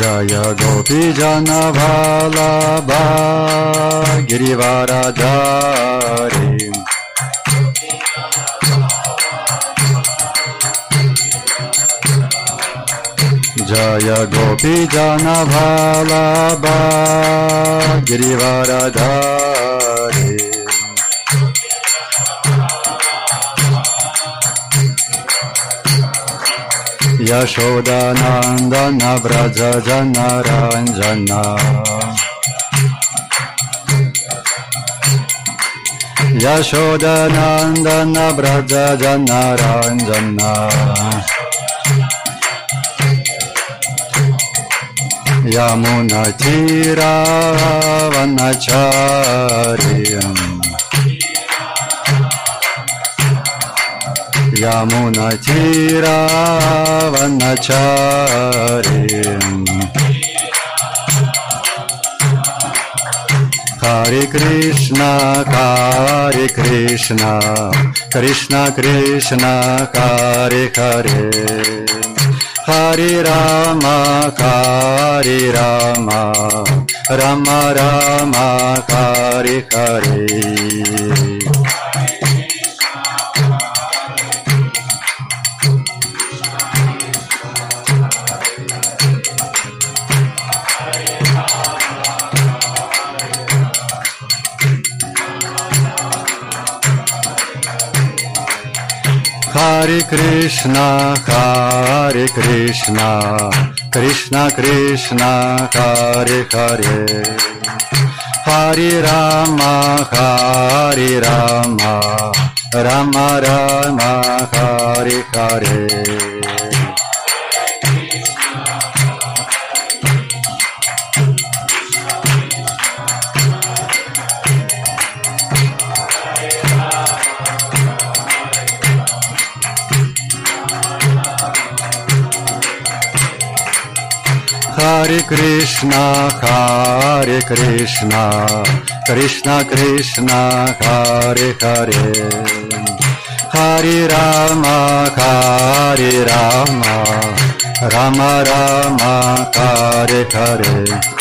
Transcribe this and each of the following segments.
Jaya Gopi Jana Vallabha Girivaradhari Jaya Gopi Jana Vallabha Girivaradhari Yashodanandana Vraja Jana Ranjana Yashodanandana Vraja Jana Ranjana Yamuna Tira Vanacharya Yamuna Tira Vanacharya Hare Krishna Krishna Krishna Hare Hare Hare Rama Rama Rama Hare Hare Hare Krishna Krishna Krishna Hare Hare Hare Rama Rama Rama Hare Hare Hare Krishna Krishna Krishna Hare Hare Hare Rama Rama Rama Hare Hare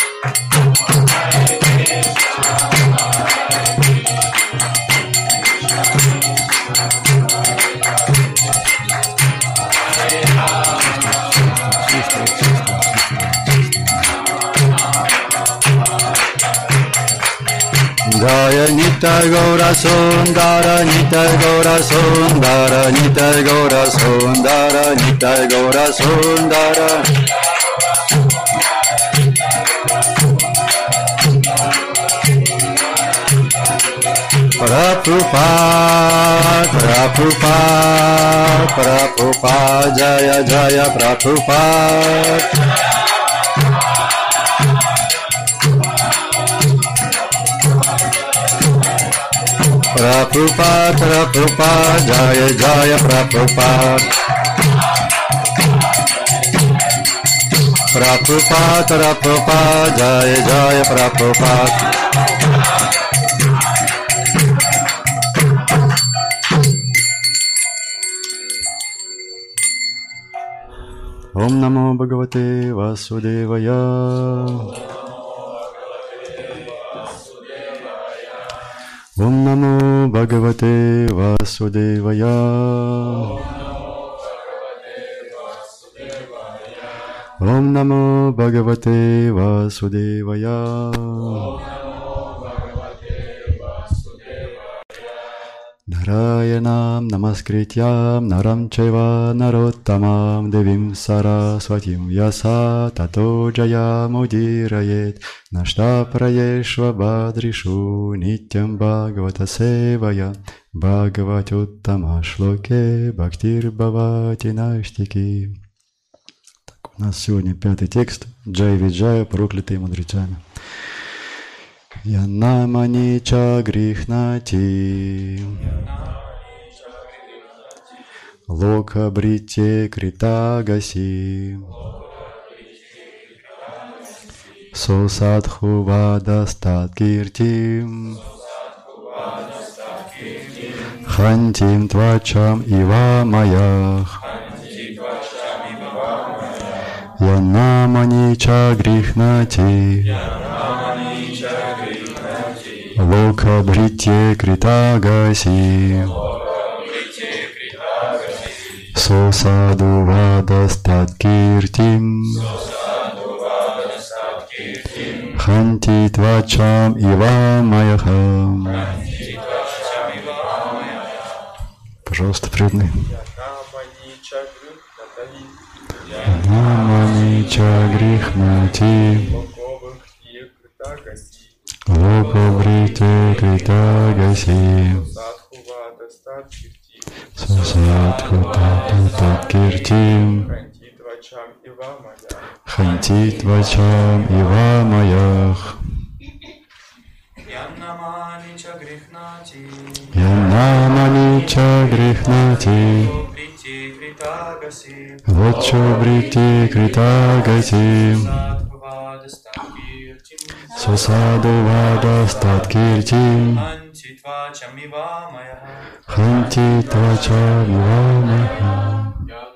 Jaya Nitai Gaura Sundara Nitai Gaura Sundara Nitai Gaura Sundara Nitai Gaura Sundara Prabhupada Jaya Jaya Prabhupada Prabhupada Jaya Jaya Prabhupada Jaya Jaya Prabhupada Om Namo Bhagavate Vasudevaya Om Namo Bhagavate Vasudevaya Om Namo Bhagavate Vasudevaya Narayanam Namaskrityam Naram Chaiva Narottamam Devim Saraswatim Vyasa Tato Jayamudirayet Nashta Prayeshva Badrishu Nityam Bhagavata Sevaya Bhagavatyuttama Shloke Bhaktir Bhavati Наштики. Так, у нас сегодня 5-й текст Джай Виджая, проклятые мудрецами. Янамани ча грихнати лока брите критагаси сосадху вадастат киртим хантим твачам ива маях Янамани ча грихнати. Лока бритье критагаси. Сосаду вадастат киртим. Ханти твачам ивамаяхам. Пожалуйста, преданный. Намани ча грихнати. Локобрите критагаси. Сусадху тату киртим. Ханти твачам ивамаях. Янамани ча грихнати. Лочо брити критагаси. Сусаду вадастат киртим. Ханти твачам ивамаях.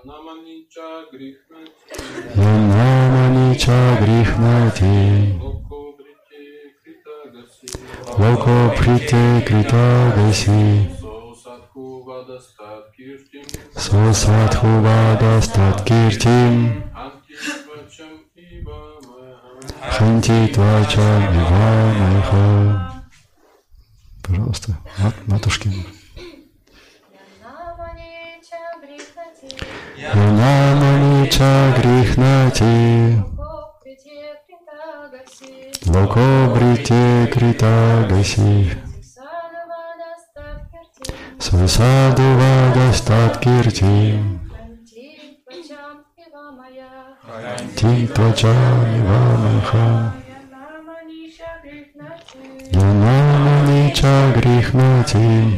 Янамани ча грихнати. Локо прите критагаси. Сосадху вадастат киртим. Ханти твачам ивамаях. Пожалуйста, матушки. Янамани ча грихнати. Локо брите критагаси. Сусаду вадастат киртим. Ханти твачам ивамаях. Янамани ча грихнати.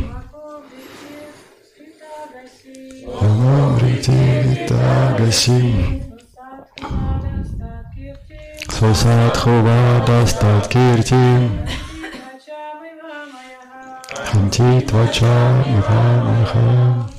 Сосадху вадастат киртим. Ханти твачам ивамаях.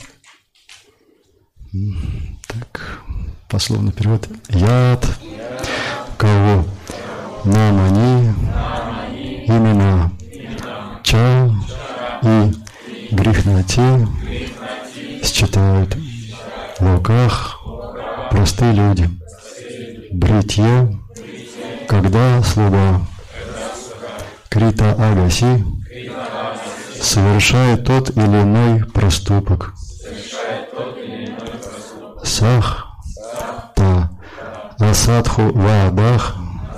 Так, пословный перевод. Яд, кого намани, имена ча и грихнати считают в локах простые люди. Бритье, когда слуга Крита Агаси совершает тот или иной проступок. Сах та асадху вадах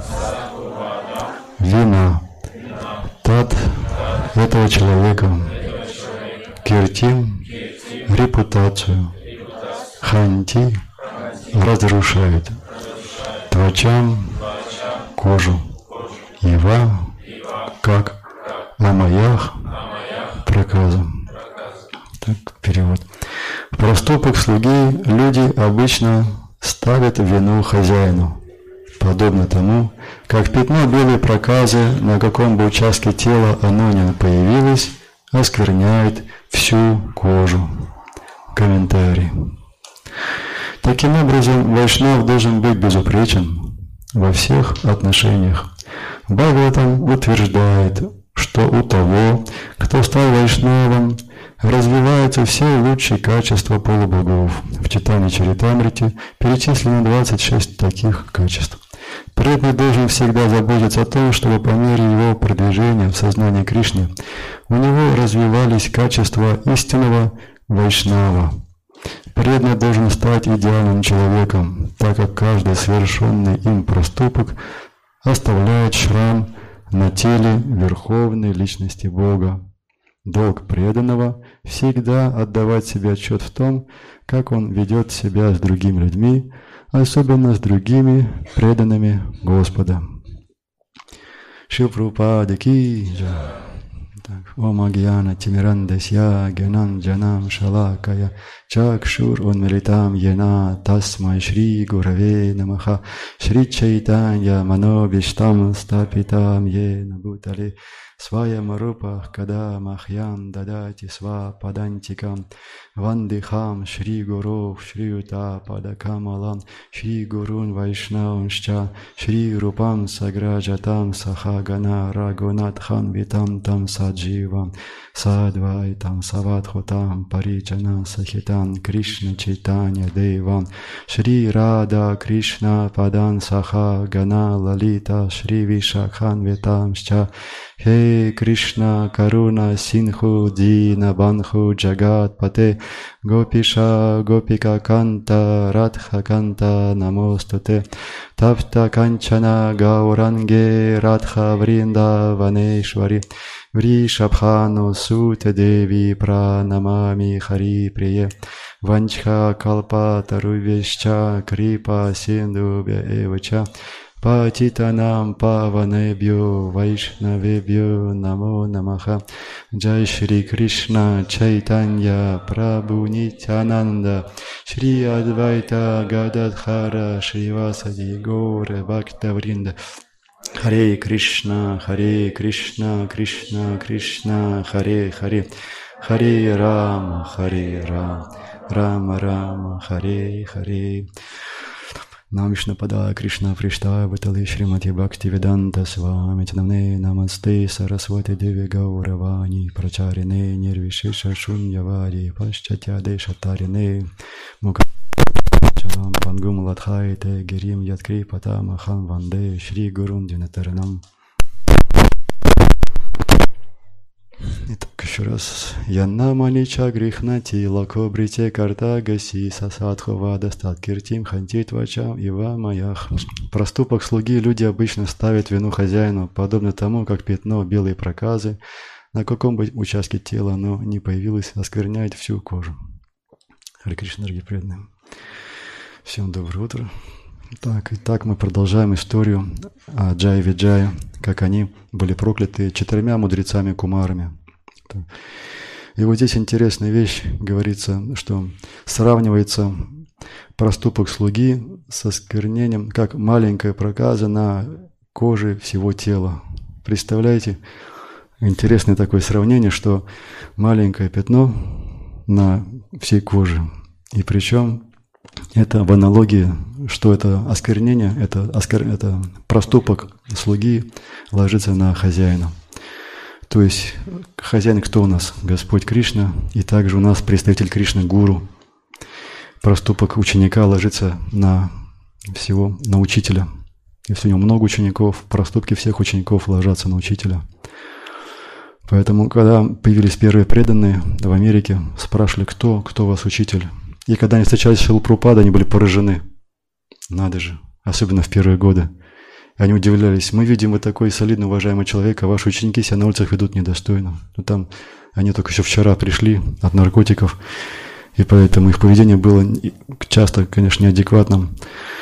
вина тат этого человека киртим репутацию ханти разрушает твачам кожу ива как амаях проказом. Так перевод. В проступок слуги люди обычно ставят вину хозяину, подобно тому, как пятно белой проказы, на каком бы участке тела оно ни появилось, оскверняет всю кожу. Комментарий. Таким образом, вайшнав должен быть безупречен во всех отношениях. Бхагаватам утверждает, что у того, кто стал вайшнавом, развиваются все лучшие качества полубогов. В Чайтанья-чаритамрите перечислено 26 таких качеств. Преданный должен всегда заботиться о том, чтобы по мере его продвижения в сознании Кришны у него развивались качества истинного вайшнава. Преданный должен стать идеальным человеком, так как каждый совершенный им проступок оставляет шрам на теле Верховной Личности Бога. Долг преданного – всегда отдавать себе отчет в том, как он ведет себя с другими людьми, особенно с другими преданными Господа. Шрила Прабхупада ки джай. Ом агьяна тимирандасья гьянанджанам шалакая чакшур унмилитам йена тасмай шри гураве намаха шри чайтанья манобиштам стапитам йена бутале Сваям рупах када махьян дадати сва падантикам вандихам Шри Гуру Шриюта Падакамалам Шри Гурун Вайшнаваншча Шри Рупам Саграджатам Сахагана Рагунатхан Витам Там Садживам Садвайтам Савадхутам Паричана Сахитан Кришна Чайтанья Девам Шри Рада Кришна Падан Сахагана Лалита Шри Вишакхан Витамшча Хей Кришна Каруна Синху Дина Банху Джагат Пате Гопиша Гопика Канта Радха Канта Намостуте Тапта Канчана Гауранге Радха Вринда Ванешвари Вришабхану Суте Деви Пранамами Хари Прие Ванчха Калпа Тарувеща Крипа Синдубя Эвача Патитанам Паванебью Вайшнавебью Намо Намаха Джай Шри Кришна Чайтанья Прабху Нитянанда Шри Адвайта Гададхара Шривасади Горе Бхактавринда Харе Кришна Кришна Кришна Харе Харе Харе Рама Рама Рама Харе Харе Нам Вишнападая Кришна Приштая Бхатали Шримати Бхакти Веданта Свами Чанамне Намасте Сарасвати Деви Гауравани Прачарине Нирвишиша Шуньявари Пашчатя Дешатарине Мукачалам Пангум Ладхайте Гирим Яткри Патамахам Ванде Шри Гурун Динатаранам. Итак, еще раз. Яннаманича грихнати лакобрите картагаси сасадхова достат киртим хантит вачам ива маях. Проступок слуги люди обычно ставят вину хозяину, подобно тому, как пятно белой проказы на каком-нибудь участке тела оно не появилось, оскверняет всю кожу. Харе Кришна, дорогие преданные. Всем доброе утро. Так мы продолжаем историю о Джае Виджае, как они были прокляты 4 мудрецами Кумарами. И вот здесь интересная вещь, говорится, что сравнивается проступок слуги со сквернением, как маленькая проказа на коже всего тела. Представляете? Интересное такое сравнение, что маленькое пятно на всей коже. И причем это в аналогии, что это осквернение, это проступок слуги ложится на хозяина. То есть хозяин кто у нас? Господь Кришна, и также у нас представитель Кришны Гуру. Проступок ученика ложится на учителя. Если у него много учеников, проступки всех учеников ложатся на учителя. Поэтому, когда появились первые преданные в Америке, спрашивали, кто у вас учитель? И когда они встречались с Шрилой Прабхупадой, они были поражены. Надо же, особенно в первые годы. Они удивлялись, мы видим, вы такой солидный, уважаемый человек, а ваши ученики себя на улицах ведут недостойно. Но там они только еще вчера пришли от наркотиков, и поэтому их поведение было часто, конечно, неадекватным.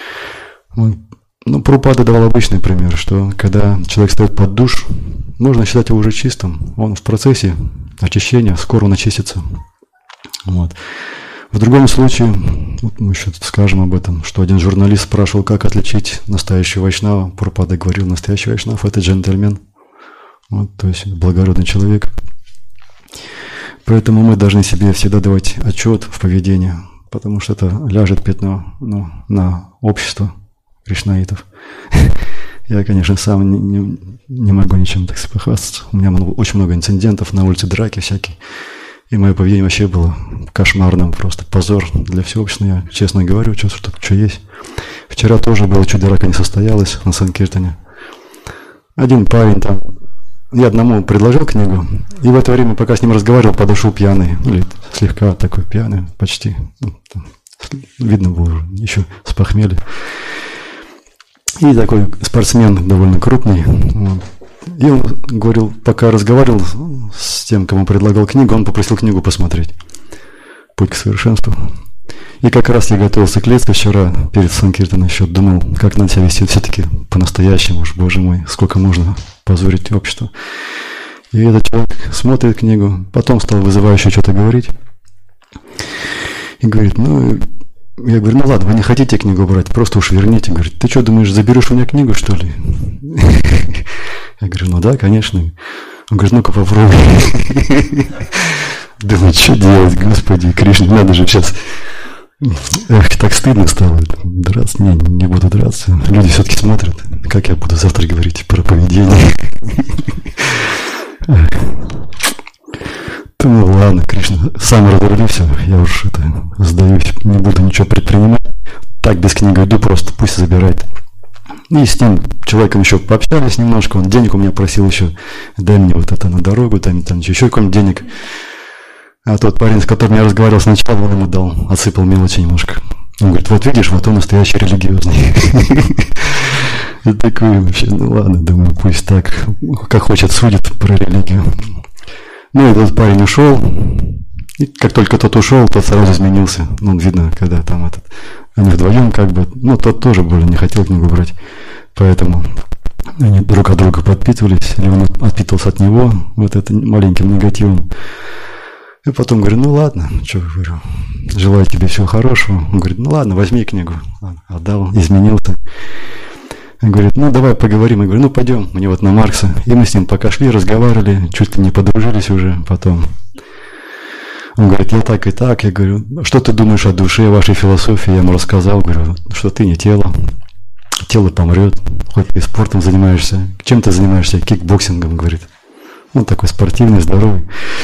Ну, Прабхупада давал обычный пример, что когда человек стоит под душ, можно считать его уже чистым. Он в процессе очищения, скоро он очистится. Вот. В другом случае, вот мы еще скажем об этом, что один журналист спрашивал, как отличить настоящего вайшнава. Прабхупада говорил, настоящий вайшнав – это джентльмен, вот, то есть благородный человек. Поэтому мы должны себе всегда давать отчет в поведении, потому что это ляжет пятно на общество кришнаитов. Я, конечно, сам не могу ничем так похвастаться. У меня очень много инцидентов на улице, драки всякие. И мое поведение вообще было кошмарным, просто позор для всего общества. Я честно говорю, что есть. Вчера тоже было, чуть драка не состоялась на Санкиртане. Один парень там, я одному предложил книгу, и в это время, пока с ним разговаривал, подошел пьяный, или слегка такой пьяный, почти. Видно было уже, еще с похмелья. И такой спортсмен довольно крупный. Вот. И он говорил, пока разговаривал с тем, кому предлагал книгу, он попросил книгу посмотреть. «Путь к совершенству». И как раз я готовился к лекции вчера, перед Санкиртаном еще думал, как надо себя вести все-таки по-настоящему. Уж, боже мой, сколько можно позорить общество. И этот человек смотрит книгу, потом стал вызывающе что-то говорить. И говорит, я говорю, ладно, вы не хотите книгу брать, просто уж верните. Говорит, ты что, думаешь, заберешь у меня книгу, что ли? Я говорю, да, конечно. Он говорит, ну-ка попробуй. Думаю, что делать, Господи, Кришна, надо же сейчас. Эх, так стыдно стало. Драться? Не буду драться. Люди все-таки смотрят, как я буду завтра говорить про поведение. Ну ладно, Кришна, сам разорвали все, я уж сдаюсь, не буду ничего предпринимать. Так без книги иду, просто пусть забирает. И с тем человеком еще пообщались немножко, он денег у меня просил еще, дай мне вот это на дорогу, там еще какой-нибудь денег. А тот парень, с которым я разговаривал сначала, он ему дал, отсыпал мелочи немножко. Он говорит, вот видишь, вот он настоящий религиозный. И такой вообще, ну ладно, думаю, пусть так, как хочет, судит про религию. Ну, этот парень ушел, и как только тот ушел, тот сразу изменился. Ну, видно, когда там они вдвоем как бы, ну, тот тоже более не хотел книгу брать, поэтому они друг от друга подпитывались, или он отпитывался от него вот этим маленьким негативом. И потом говорю, ну ладно, что говорю, желаю тебе всего хорошего. Он говорит, ну ладно, возьми книгу. Отдал, изменился. Он говорит, ну давай поговорим. Я говорю, ну пойдем, мне вот на Маркса. И мы с ним пока шли, разговаривали, чуть ли не подружились уже потом. Он говорит, я так и так. Я говорю, что ты думаешь о душе, вашей философии? Я ему рассказал, говорю, что ты не тело. Тело помрет, хоть ты спортом занимаешься. Чем ты занимаешься? Кикбоксингом, говорит. Он такой спортивный, здоровый.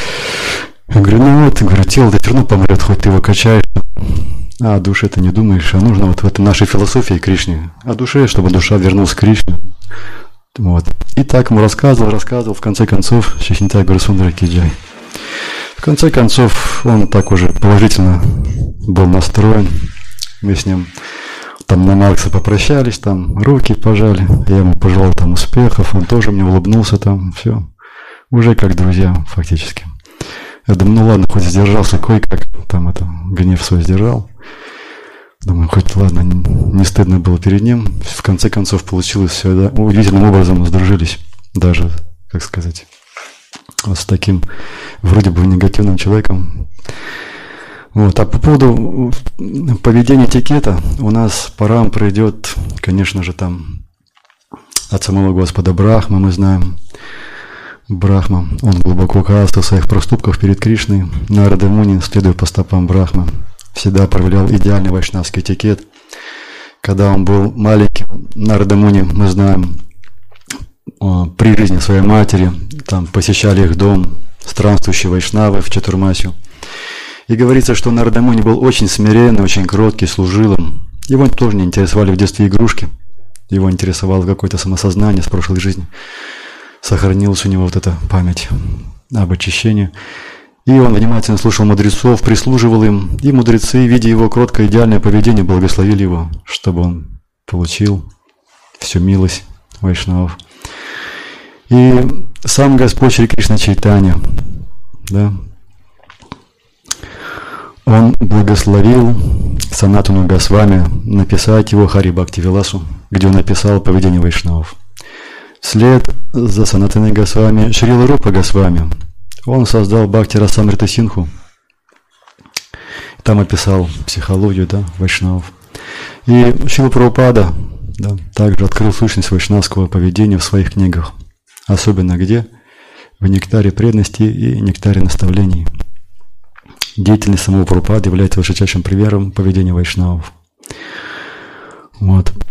Я говорю, ну вот, говорю, тело-то все равно помрет, хоть ты его качаешь. А о душе ты не думаешь, а нужно вот в этой нашей философии Кришне, о душе, чтобы душа вернулась к Кришне. Вот. И так ему рассказывал, в конце концов, Шри Гуру Сундара Ки Джай. В конце концов, он так уже положительно был настроен. Мы с ним там на Маркса попрощались, там руки пожали, я ему пожелал там успехов, он тоже мне улыбнулся там, все. Уже как друзья, фактически. Я думаю, ну ладно, хоть сдержался кое-как, там гнев свой сдержал. Думаю, хоть ладно, не стыдно было перед ним. В конце концов получилось все, да, удивительным образом сдружились. Даже, как сказать, вот с таким вроде бы негативным человеком. Вот. А по поводу поведения этикета, у нас парам пройдет, конечно же, там от самого Господа Брахма, мы знаем. Брахма, он глубоко каялся в своих проступках перед Кришной. Нарада Муни, следуя по стопам Брахмы, всегда проявлял идеальный вайшнавский этикет. Когда он был маленьким, Нарада Муни, мы знаем, при жизни своей матери, там посещали их дом странствующие вайшнавы в Чатурмасию. И говорится, что Нарада Муни был очень смиренный, очень кроткий, служилым. Его тоже не интересовали в детстве игрушки. Его интересовало какое-то самосознание с прошлой жизни. Сохранилась у него вот эта память об очищении. И он внимательно слушал мудрецов, прислуживал им. И мудрецы, видя его кроткое идеальное поведение, благословили его, чтобы он получил всю милость вайшнавов. И сам Господь Шри Кришна Чайтанья, да, он благословил Санатану Госвами написать его Хари Бхакти Виласу, где он написал поведение вайшнавов. Вслед за Санатаной Госвами Шрила Рупа Госвами он создал Бхакти Расамрита Синху. Там описал психологию, да, вайшнавов. И Шрила Прабхупада, да, также открыл сущность вайшнавского поведения в своих книгах. Особенно где? В Нектаре преданности и Нектаре наставлений. Деятельность самого Прабхупады является высочайшим примером поведения вайшнавов. Вот.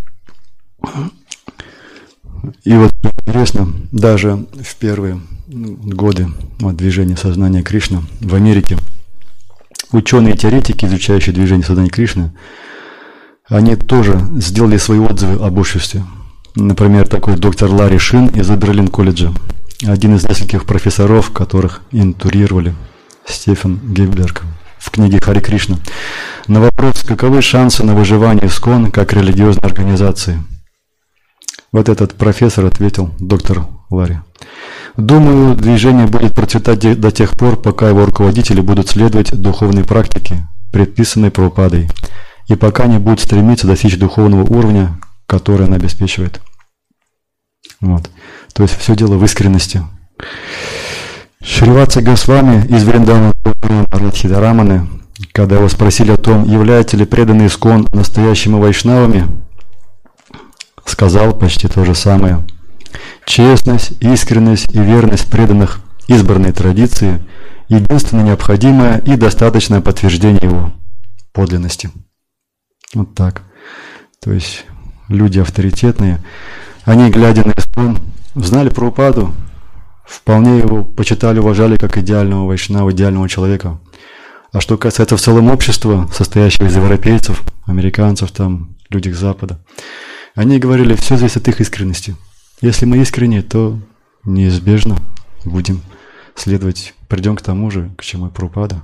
И вот интересно, даже в первые годы движения сознания Кришны в Америке ученые-теоретики, изучающие движение сознания Кришны, они тоже сделали свои отзывы об обществе. Например, такой доктор Ларри Шин из Берлин-колледжа, один из нескольких профессоров, которых интурировали Стефан Гейберг в книге Хари Кришна, на вопрос, каковы шансы на выживание ИСККОН как религиозной организации. Вот этот профессор ответил, доктор Ларри: думаю, движение будет процветать до тех пор, пока его руководители будут следовать духовной практике, предписанной Прабхупадой, и пока не будут стремиться достичь духовного уровня, который она обеспечивает. Вот. То есть все дело в искренности. Шриватса Госвами из Вриндавана Радхидараманы, когда его спросили о том, являются ли преданные ИСККОН настоящими вайшнавами, сказал почти то же самое. Честность, искренность и верность преданных избранной традиции – единственное необходимое и достаточное подтверждение его подлинности. Вот так. То есть люди авторитетные, они, глядя на искон, знали Прабхупаду, вполне его почитали, уважали как идеального вайшнава, идеального человека. А что касается в целом общества, состоящего из европейцев, американцев, там, людей Запада, они говорили, все зависит от их искренности. Если мы искренне, то неизбежно будем следовать, придем к тому же, к чему и Прабхупада.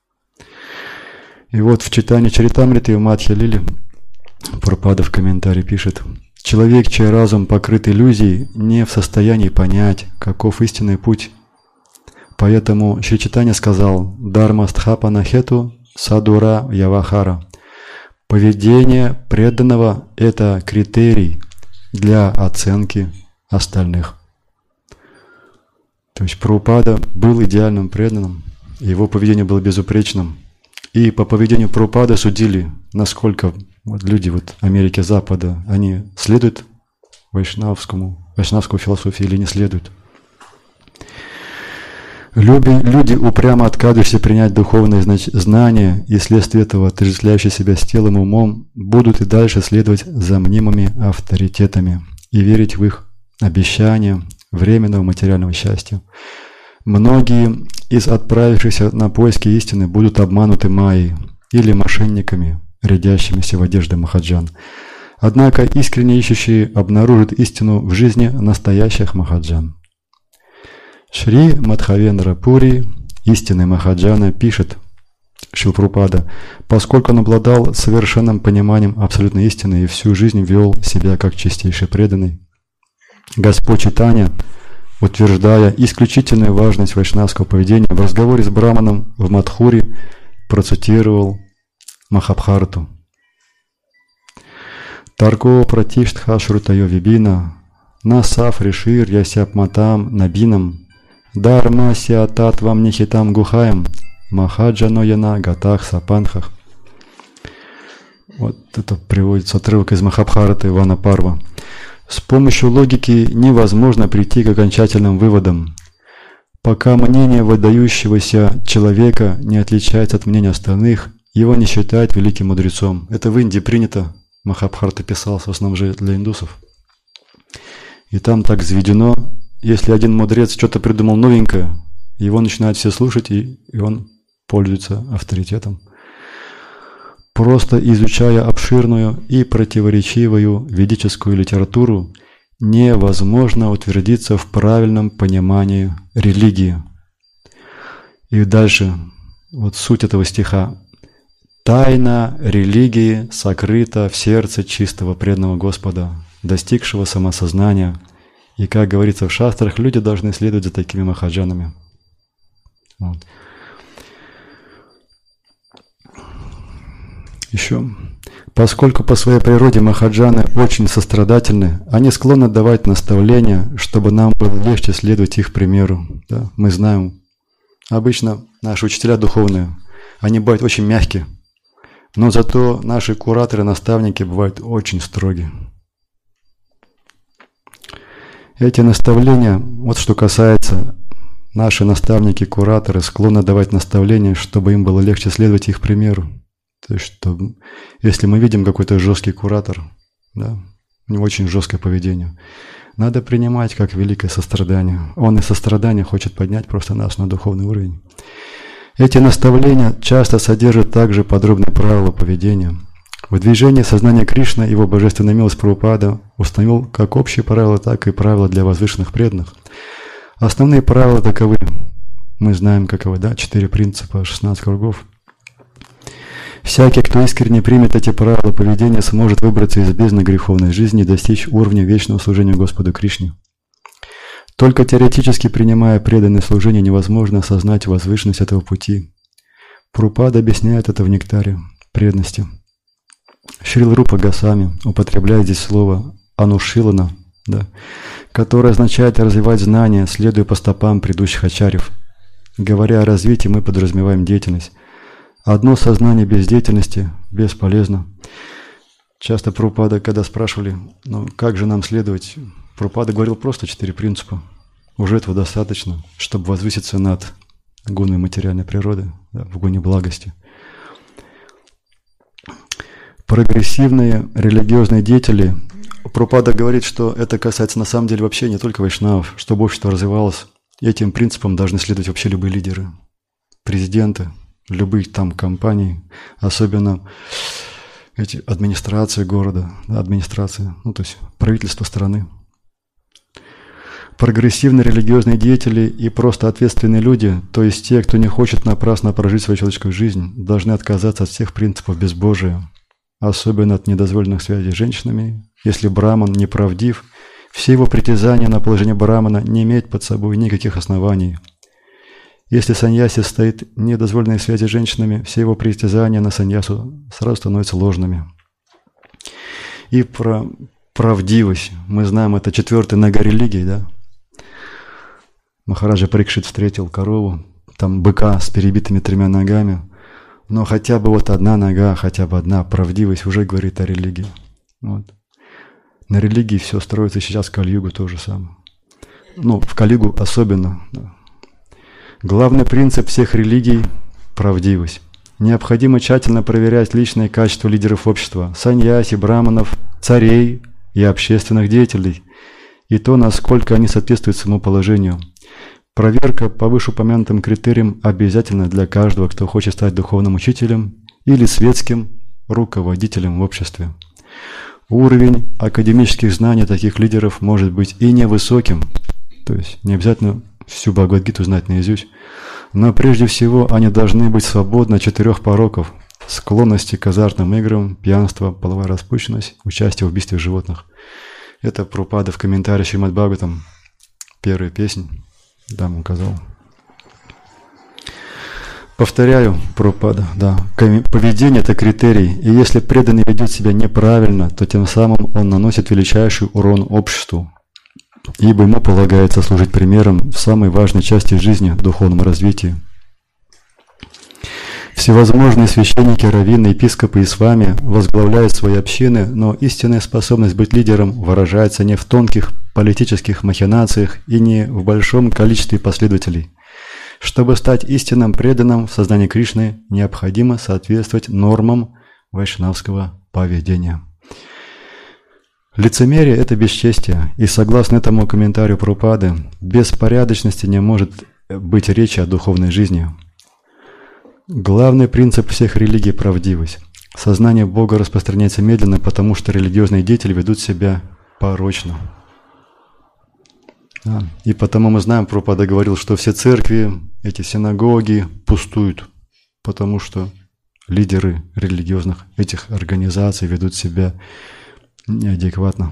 И вот в читании Чаритамриты в Мадхья Лиле Прабхупада в комментарии пишет: «Человек, чей разум покрыт иллюзией, не в состоянии понять, каков истинный путь. Поэтому Шри Чайтанья сказал: «Дарма стхапана хету садура явахара». Поведение преданного – это критерий для оценки остальных. То есть Прабхупада был идеальным преданным, его поведение было безупречным. И по поведению Прабхупады судили, насколько люди Америки Запада, они следуют вайшнавской философии или не следуют. Люди, упрямо отказывающиеся принять духовные знания и вследствие этого отождествляющие себя с телом и умом, будут и дальше следовать за мнимыми авторитетами и верить в их обещания временного материального счастья. Многие из отправившихся на поиски истины будут обмануты майей или мошенниками, рядящимися в одежды махаджан. Однако искренне ищущие обнаружат истину в жизни настоящих махаджан. Шри Мадхавендра Пури, истинный махаджана, пишет Шрила Прабхупада, поскольку он обладал совершенным пониманием абсолютной истины и всю жизнь вел себя как чистейший преданный, Господь Чайтанья, утверждая исключительную важность вайшнавского поведения, в разговоре с Браманом в Мадхури процитировал Махабхарату. Тарго пратиштха шрутайо вибина, насав ришир ясяп матам набинам, дарма сиататвам нихитам гухаем, махаджано яна гатах сапанхах. Вот это приводится отрывок из Махабхараты Вана Парва. С помощью логики невозможно прийти к окончательным выводам. Пока мнение выдающегося человека не отличается от мнения остальных, его не считают великим мудрецом. Это в Индии принято. Махабхарата писался в основном же для индусов. И там так заведено, если один мудрец что-то придумал новенькое, его начинают все слушать, и он пользуется авторитетом. Просто изучая обширную и противоречивую ведическую литературу, невозможно утвердиться в правильном понимании религии. И дальше, вот суть этого стиха. «Тайна религии сокрыта в сердце чистого преданного Господа, достигшего самосознания». И, как говорится в шастрах, люди должны следовать за такими махаджанами. Вот. Еще. Поскольку по своей природе махаджаны очень сострадательны, они склонны давать наставления, чтобы нам было легче следовать их примеру. Да? Мы знаем, обычно наши учителя духовные, они бывают очень мягкие, но зато наши кураторы, наставники бывают очень строгие. Эти наставления, вот что касается, наши наставники, кураторы склонны давать наставления, чтобы им было легче следовать их примеру. То есть, что если мы видим какой-то жесткий куратор, да, у него очень жесткое поведение, надо принимать как великое сострадание. Он из сострадания хочет поднять просто нас на духовный уровень. Эти наставления часто содержат также подробные правила поведения. В движении сознания Кришны его божественная милость Прабхупада установил как общие правила, так и правила для возвышенных преданных. Основные правила таковы. Мы знаем, каковы, да, 4 принципа, 16 кругов. Всякий, кто искренне примет эти правила поведения, сможет выбраться из бездны греховной жизни и достичь уровня вечного служения Господу Кришне. Только теоретически принимая преданное служение, невозможно осознать возвышенность этого пути. Прабхупада объясняет это в нектаре преданности. Шрила Рупа Госвами употребляет здесь слово «анушилана», да, которое означает развивать знания, следуя по стопам предыдущих ачарьев. Говоря о развитии, мы подразумеваем деятельность. Одно сознание без деятельности бесполезно. Часто Прабхупада, когда спрашивали, как же нам следовать Прабхупада говорил просто 4 принципа. Уже этого достаточно, чтобы возвыситься над гуной материальной природы, да, в гуне благости. Прогрессивные религиозные деятели, Прабхупада говорит, что это касается на самом деле вообще не только вайшнавов, чтобы общество развивалось. Этим принципам должны следовать вообще любые лидеры, президенты, любые там компании, особенно эти администрации города, да, администрации, то есть правительство страны. Прогрессивные религиозные деятели и просто ответственные люди, то есть те, кто не хочет напрасно прожить свою человеческую жизнь, должны отказаться от всех принципов безбожия, особенно от недозволенных связей с женщинами. Если браман неправдив, все его притязания на положение брамана не имеют под собой никаких оснований. Если саньяси стоит недозволенные связи с женщинами, все его притязания на саньясу сразу становятся ложными. И про правдивость. Мы знаем, это 4-я нога религии, да? Махараджа Парикшит встретил корову, там быка с перебитыми 3 ногами. Но хотя бы вот одна нога, хотя бы одна правдивость уже говорит о религии. Вот. На религии все строится сейчас в Кали-югу то же самое. В Кали-югу особенно. Да. Главный принцип всех религий – правдивость. Необходимо тщательно проверять личные качества лидеров общества, саньяси, браманов, царей и общественных деятелей, и то, насколько они соответствуют своему положению. Проверка по вышеупомянутым критериям обязательна для каждого, кто хочет стать духовным учителем или светским руководителем в обществе. Уровень академических знаний таких лидеров может быть и невысоким, то есть не обязательно всю Бхагавад-гиту знать наизусть, но прежде всего они должны быть свободны от 4 пороков: склонности к азартным играм, пьянство, половая распущенность, участие в убийстве животных. Это Прабхупада в комментарии Шримад Бхагаватам, 1-я песнь, там указал. Повторяю, Прабхупада, да, поведение – это критерий, и если преданный ведет себя неправильно, то тем самым он наносит величайший урон обществу, ибо ему полагается служить примером в самой важной части жизни – духовном развитии. Всевозможные священники, раввины, епископы и свами возглавляют свои общины, но истинная способность быть лидером выражается не в тонких политических махинациях и не в большом количестве последователей. Чтобы стать истинным преданным в сознании Кришны, необходимо соответствовать нормам вайшнавского поведения. Лицемерие – это бесчестие, и согласно этому комментарию Прабхупады, без порядочности не может быть речи о духовной жизни. Главный принцип всех религий – правдивость. Сознание Бога распространяется медленно, потому что религиозные деятели ведут себя порочно. Да. И потому мы знаем, Прабхупада говорил, что все церкви, эти синагоги пустуют, потому что лидеры религиозных этих организаций ведут себя неадекватно.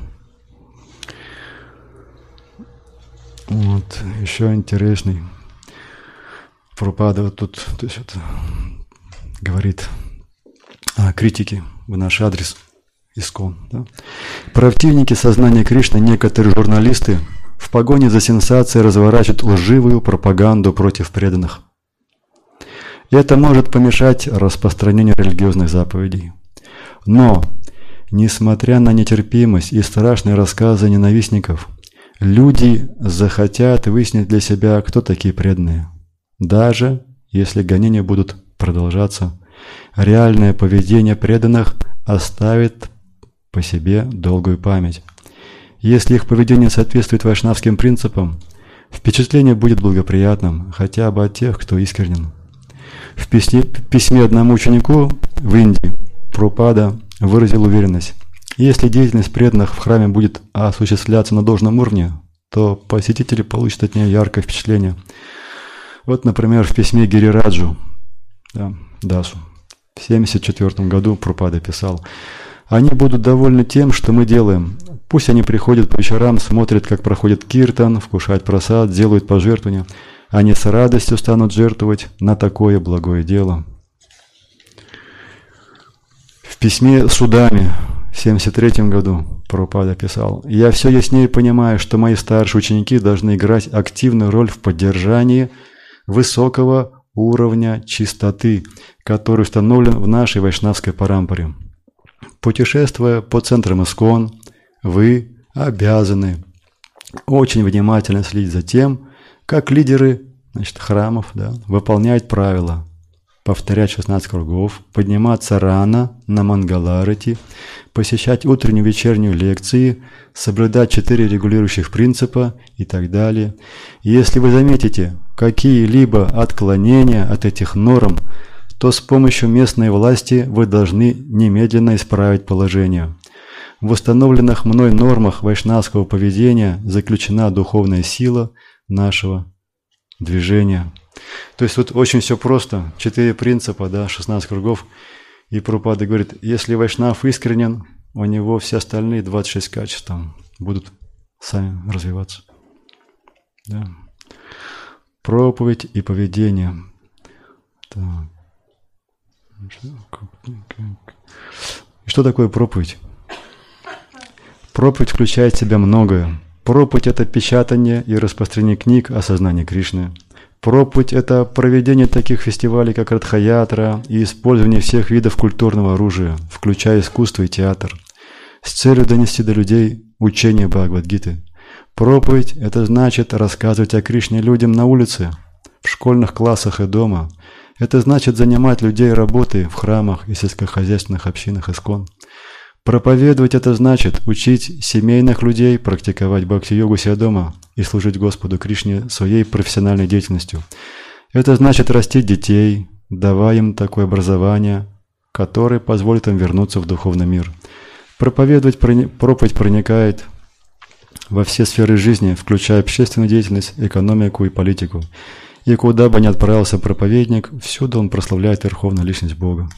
Вот, еще интересный. Прабхупада вот тут говорит о критике в наш адрес ИСККОН. Да? Противники сознания Кришны, некоторые журналисты, в погоне за сенсацией разворачивают лживую пропаганду против преданных. Это может помешать распространению религиозных заповедей. Но, несмотря на нетерпимость и страшные рассказы ненавистников, люди захотят выяснить для себя, кто такие преданные. Даже если гонения будут продолжаться, реальное поведение преданных оставит по себе долгую память. Если их поведение соответствует вайшнавским принципам, впечатление будет благоприятным, хотя бы от тех, кто искренен. В письме одному ученику в Индии Прабхупада выразил уверенность: если деятельность преданных в храме будет осуществляться на должном уровне, то посетители получат от нее яркое впечатление. Вот, например, в письме Гирираджу, Дасу, в 1974 году Прабхупада писал: «Они будут довольны тем, что мы делаем. Пусть они приходят по вечерам, смотрят, как проходит киртан, вкушают прасад, делают пожертвования. Они с радостью станут жертвовать на такое благое дело». В письме Судами в 1973 году Прабхупада писал: «Я все яснее понимаю, что мои старшие ученики должны играть активную роль в поддержании высокого уровня чистоты, который установлен в нашей вайшнавской парампаре. Путешествуя по центрам ИСККОН, вы обязаны очень внимательно следить за тем, как лидеры, значит, храмов, да, выполняют правила, повторять 16 кругов, подниматься рано на Мангаларати, посещать утреннюю и вечернюю лекции, соблюдать 4 регулирующих принципа и так далее. И если вы заметите какие-либо отклонения от этих норм, то с помощью местной власти вы должны немедленно исправить положение. В установленных мной нормах вайшнавского поведения заключена духовная сила нашего движения. То есть тут очень все просто. 4 принципа, да, 16 кругов. И Прабхупада говорит, если вайшнав искренен, у него все остальные 26 качеств там будут сами развиваться. Да. Проповедь и поведение. Так. И что такое проповедь? Проповедь включает в себя многое. Проповедь – это печатание и распространение книг о сознании Кришны. Проповедь – это проведение таких фестивалей, как Радха-ятра, и использование всех видов культурного оружия, включая искусство и театр, с целью донести до людей учение Бхагавад-гиты. Проповедь – это значит рассказывать о Кришне людям на улице, в школьных классах и дома. Это значит занимать людей работой в храмах и сельскохозяйственных общинах ИСККОН. Проповедовать – это значит учить семейных людей практиковать бхакти-йогу себя дома и служить Господу Кришне своей профессиональной деятельностью. Это значит растить детей, давая им такое образование, которое позволит им вернуться в духовный мир. Проповедовать, проповедь проникает во все сферы жизни, включая общественную деятельность, экономику и политику. И куда бы ни отправился проповедник, всюду он прославляет Верховную Личность Бога.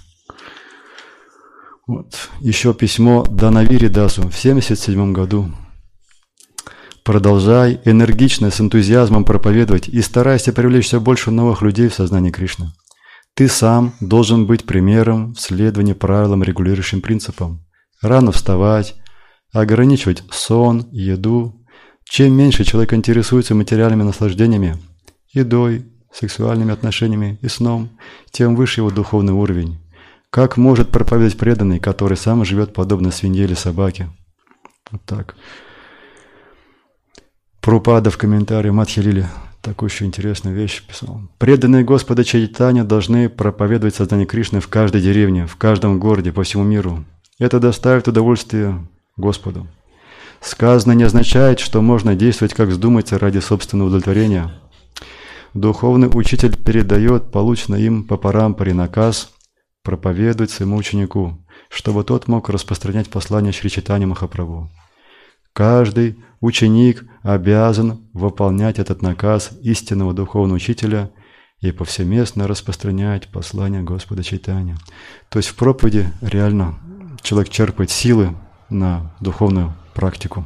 Вот. Еще письмо Данавири Дасу в 1977 году. Продолжай энергично, с энтузиазмом проповедовать и старайся привлечь все больше новых людей в сознание Кришны. Ты сам должен быть примером в следовании правилам, регулирующим принципам. Рано вставать, ограничивать сон, еду. Чем меньше человек интересуется материальными наслаждениями, едой, сексуальными отношениями и сном, тем выше его духовный уровень. Как может проповедовать преданный, который сам живет подобно свинье или собаке? Вот так. Прабхупада в комментарии Мадхья-лиле такую еще интересную вещь писал. Преданные Господа Чайтанья должны проповедовать сознание Кришны в каждой деревне, в каждом городе, по всему миру. Это доставит удовольствие Господу. Сказано не означает, что можно действовать как вздумается ради собственного удовлетворения. Духовный учитель передает полученный им по парампаре наказ проповедовать своему ученику, чтобы тот мог распространять послание Шри Чайтанья Махапрабху. Каждый ученик обязан выполнять этот наказ истинного духовного учителя и повсеместно распространять послание Господа Чайтанья. То есть в проповеди реально человек черпает силы на духовную практику.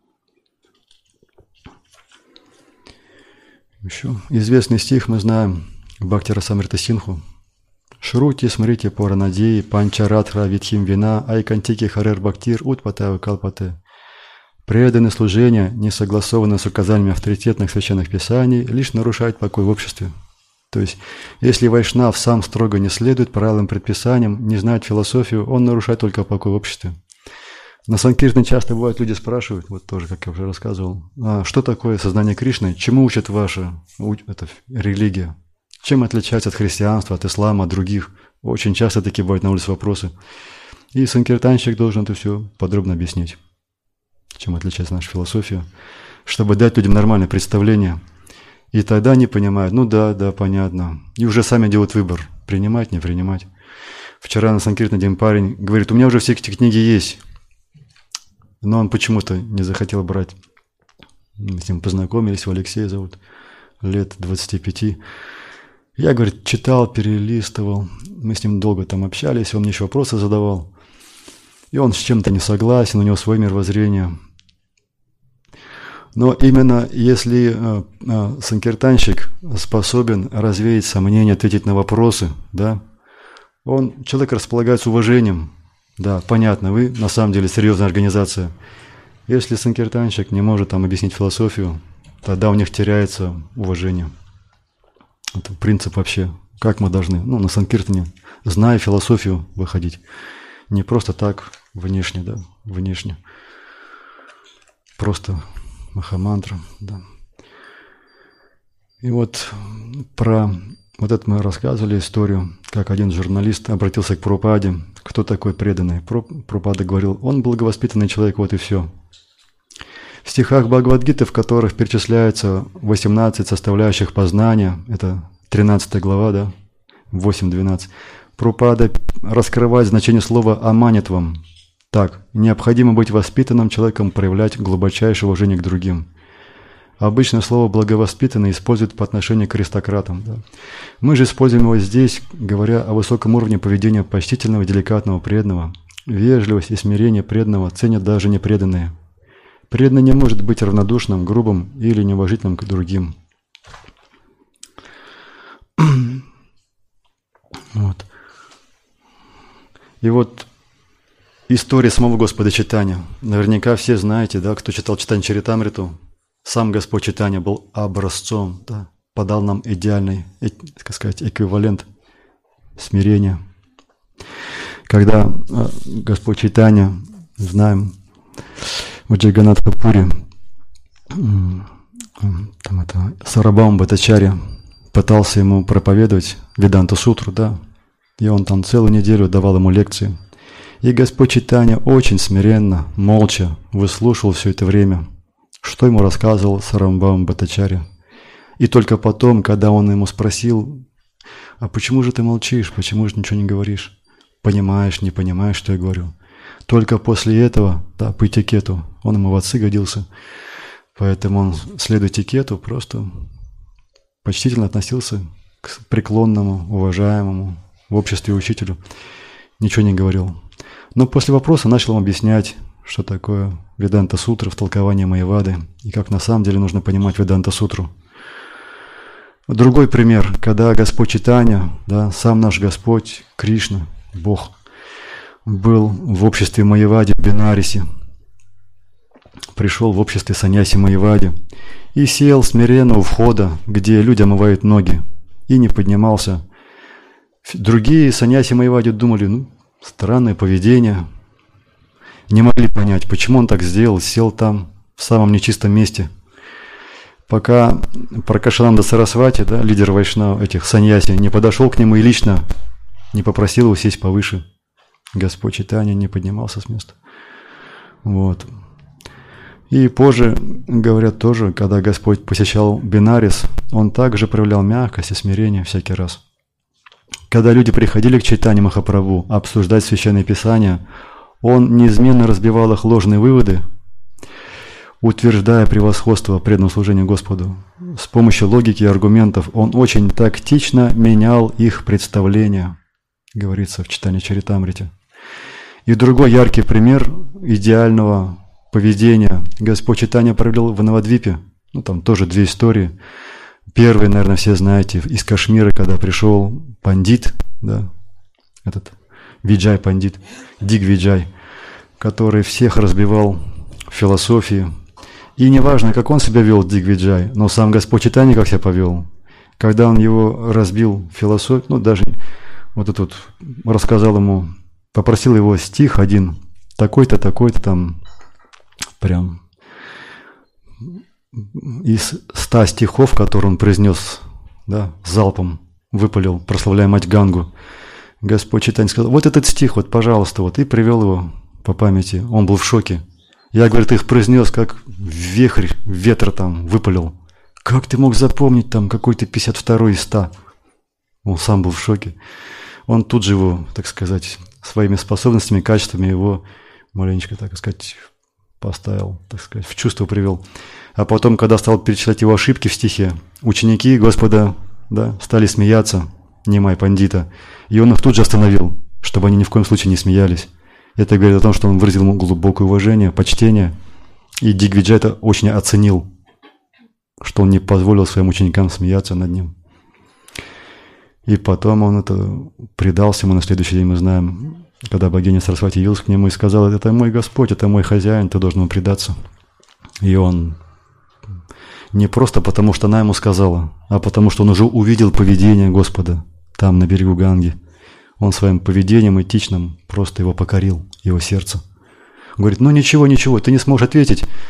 Еще известный стих мы знаем Бхакти Расамрита Синху. Шрути смрити поранадеи панчаратхра витхим вина айкантики харер бхактир утпатава калпате. Преданное служение, не согласованное с указаниями авторитетных священных писаний, лишь нарушает покой в обществе. То есть, если вайшнав сам строго не следует правилам, предписаниям, не знает философию, он нарушает только покой в обществе. На Санкиртане часто бывает, люди спрашивают, вот тоже, как я уже рассказывал, что такое сознание Кришны, чему учит ваша религия? Чем отличается от христианства, от ислама, от других? Очень часто такие бывают на улице вопросы. И санкиртанщик должен это все подробно объяснить, чем отличается наша философия, чтобы дать людям нормальное представление. И тогда они понимают, ну да, понятно. И уже сами делают выбор, принимать, не принимать. Вчера на Санкиртане один парень говорит, у меня уже все эти книги есть, но он почему-то не захотел брать. Мы с ним познакомились, его Алексей зовут, лет 25. Я, говорит, читал, перелистывал, мы с ним долго там общались, он мне еще вопросы задавал. И он с чем-то не согласен, у него свое мировоззрение. Но именно если санкиртанщик способен развеять сомнения, ответить на вопросы, да, человек располагает с уважением. Да, понятно, вы на самом деле серьезная организация. Если санкиртанщик не может там объяснить философию, тогда у них теряется уважение. Это принцип вообще, как мы должны, на Санкиртане, зная философию, выходить. Не просто так, внешне, да, внешне. Просто Махамантра, да. И вот про вот это мы рассказывали историю, как один журналист обратился к Прабхупаде. Кто такой преданный? Прабхупада говорил, он благовоспитанный человек, вот и все. В стихах Бхагавад-гиты, в которых перечисляется 18 составляющих познания, это 13 глава, да, 8-12, Прабхупада раскрывает значение слова «аманитвам». Так, необходимо быть воспитанным человеком, проявлять глубочайшее уважение к другим. Обычно слово «благовоспитанный» используют по отношению к аристократам. Да. Мы же используем его здесь, говоря о высоком уровне поведения почтительного, деликатного, преданного. Вежливость и смирение преданного ценят даже непреданные. Преданный не может быть равнодушным, грубым или неуважительным к другим. Вот. И вот история самого Господа Чайтаньи. Наверняка все знаете, да, кто читал Чайтанья Чаритамриту. Сам Господь Чайтанья был образцом, да, подал нам идеальный, так сказать, эквивалент смирения. Когда Господь Чайтанья, знаем, в Джаганнатха-пури, там это Сарабхаума Бхаттачарья пытался ему проповедовать Веданта-сутру, да, и он там целую неделю давал ему лекции. И Господь Чайтанья очень смиренно, молча выслушивал все это время, что ему рассказывал Сарабхаума Бхаттачарья. И только потом, когда он ему спросил, а почему же ты молчишь, почему же ничего не говоришь? Понимаешь, не понимаешь, что я говорю? Только после этого, да, по этикету, он ему в отцы годился, поэтому он, следуя этикету, просто почтительно относился к преклонному, уважаемому в обществе учителю, ничего не говорил. Но после вопроса начал ему объяснять, что такое Веданта-сутра в толковании Майявады и как на самом деле нужно понимать Веданта-сутру. Другой пример, когда Господь Чайтанья, да, сам наш Господь, Кришна, Бог, был в обществе Майявади в Бенаресе, пришел в обществе саньяси Майявади и сел смиренно у входа, где люди омывают ноги, и не поднимался. Другие саньяси Майявади думали, странное поведение, не могли понять, почему он так сделал, сел там в самом нечистом месте. Пока Пракашананда Сарасвати, да, лидер вайшнава, этих саньяси, не подошел к нему и лично не попросил его сесть повыше. Господь Чайтанья не поднимался с места. Вот. И позже, говорят, тоже, когда Господь посещал Бенарес, он также проявлял мягкость и смирение всякий раз. Когда люди приходили к Чайтанье Махапрабху обсуждать Священное Писание, он неизменно разбивал их ложные выводы, утверждая превосходство преданного служения Господу. С помощью логики и аргументов он очень тактично менял их представления, говорится в Чайтанья Чаритамрите. И другой яркий пример идеального поведения Господь Чайтанья проявил в Навадвипе. Там тоже две истории. Первый, наверное, все знаете, из Кашмира, когда пришел пандит, да, этот Виджай пандит, Дигвиджай, который всех разбивал в философии. И неважно, как он себя вел, Дигвиджай, но сам Господь Чайтанья как себя повел. Когда он его разбил в философию, даже вот это вот рассказал ему, попросил его стих один, такой-то, такой-то там, прям из 100 стихов, которые он произнес, да, залпом выпалил, прославляя мать Гангу. Господь Чайтанья сказал, вот этот стих, вот, пожалуйста, вот, и привел его по памяти. Он был в шоке. Я, говорит, их произнес, как вихрь, ветер там выпалил. Как ты мог запомнить там какой-то 52-й из 100? Он сам был в шоке. Он тут же его, так сказать, своими способностями, качествами его маленечко, так сказать, поставил, так сказать, в чувство привел. А потом, когда стал перечислять его ошибки в стихе, ученики Господа, да, стали смеяться, Нимай пандита, и он их тут же остановил, чтобы они ни в коем случае не смеялись. Это говорит о том, что он выразил ему глубокое уважение, почтение, и Дигвиджай это очень оценил, что он не позволил своим ученикам смеяться над ним. И потом он это предался ему на следующий день, мы знаем, когда богиня Сарасвати явилась к нему и сказала, это мой Господь, это мой хозяин, ты должен ему предаться. И он не просто потому, что она ему сказала, а потому, что он уже увидел поведение Господа там, на берегу Ганги. Он своим поведением этичным просто его покорил, его сердце. Он говорит, ничего, ты не сможешь ответить,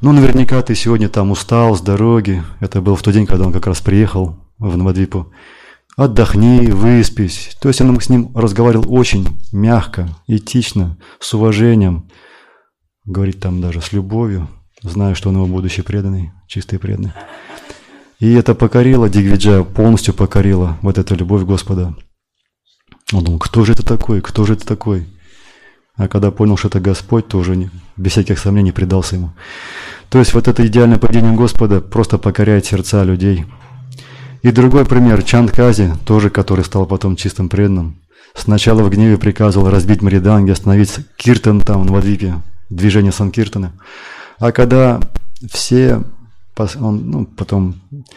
Ну, наверняка ты сегодня там устал с дороги. Это был в тот день, когда он как раз приехал в Навадвипу. Отдохни, выспись. То есть он с ним разговаривал очень мягко, этично, с уважением. Говорит там даже с любовью, зная, что он его будущий преданный, чистый преданный. И это покорило Дигвиджая, полностью покорило вот эта любовь Господа. Он думал, кто же это такой, кто же это такой? А когда понял, что это Господь, то уже без всяких сомнений предался ему. То есть вот это идеальное поведение Господа просто покоряет сердца людей. И другой пример, Чандкази, тоже который стал потом чистым преданным. Сначала в гневе приказывал разбить мриданги, остановить киртан там в Навадвипе, движение санкиртана. А когда все, потом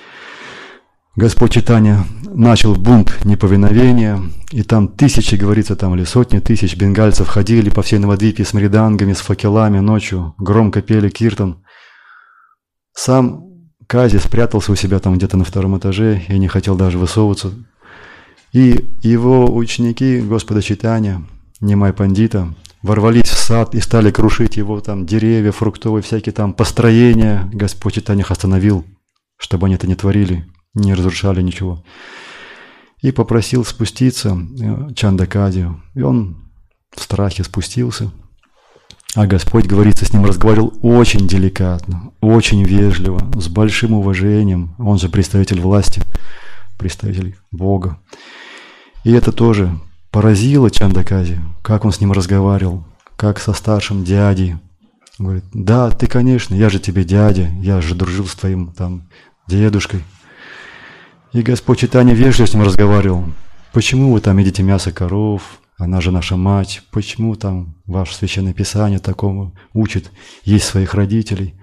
Господь Чайтанья начал бунт неповиновения, и там тысячи, говорится, там или сотни тысяч бенгальцев ходили по всей Навадвипе с мридангами, с факелами ночью, громко пели киртан. Сам Кази спрятался у себя там где-то на втором этаже и не хотел даже высовываться. И его ученики Господа Чайтанья, Нимай Пандита, ворвались в сад и стали крушить его там деревья, фруктовые, всякие там построения. Господь Чайтанья их остановил, чтобы они это не творили, не разрушали ничего. И попросил спуститься Чандакадию. И он в страхе спустился. А Господь, говорится, с ним разговаривал очень деликатно, очень вежливо, с большим уважением. Он же представитель власти, представитель Бога. И это тоже поразило Чандакади, как он с ним разговаривал, как со старшим дядей. Он говорит, да, ты, конечно, я же тебе дядя, я же дружил с твоим там дедушкой. И Господь Чайтанья вежливо с ним разговаривал. Почему вы там едите мясо коров? Она же наша мать. Почему там ваше священное писание такому учит? Есть своих родителей.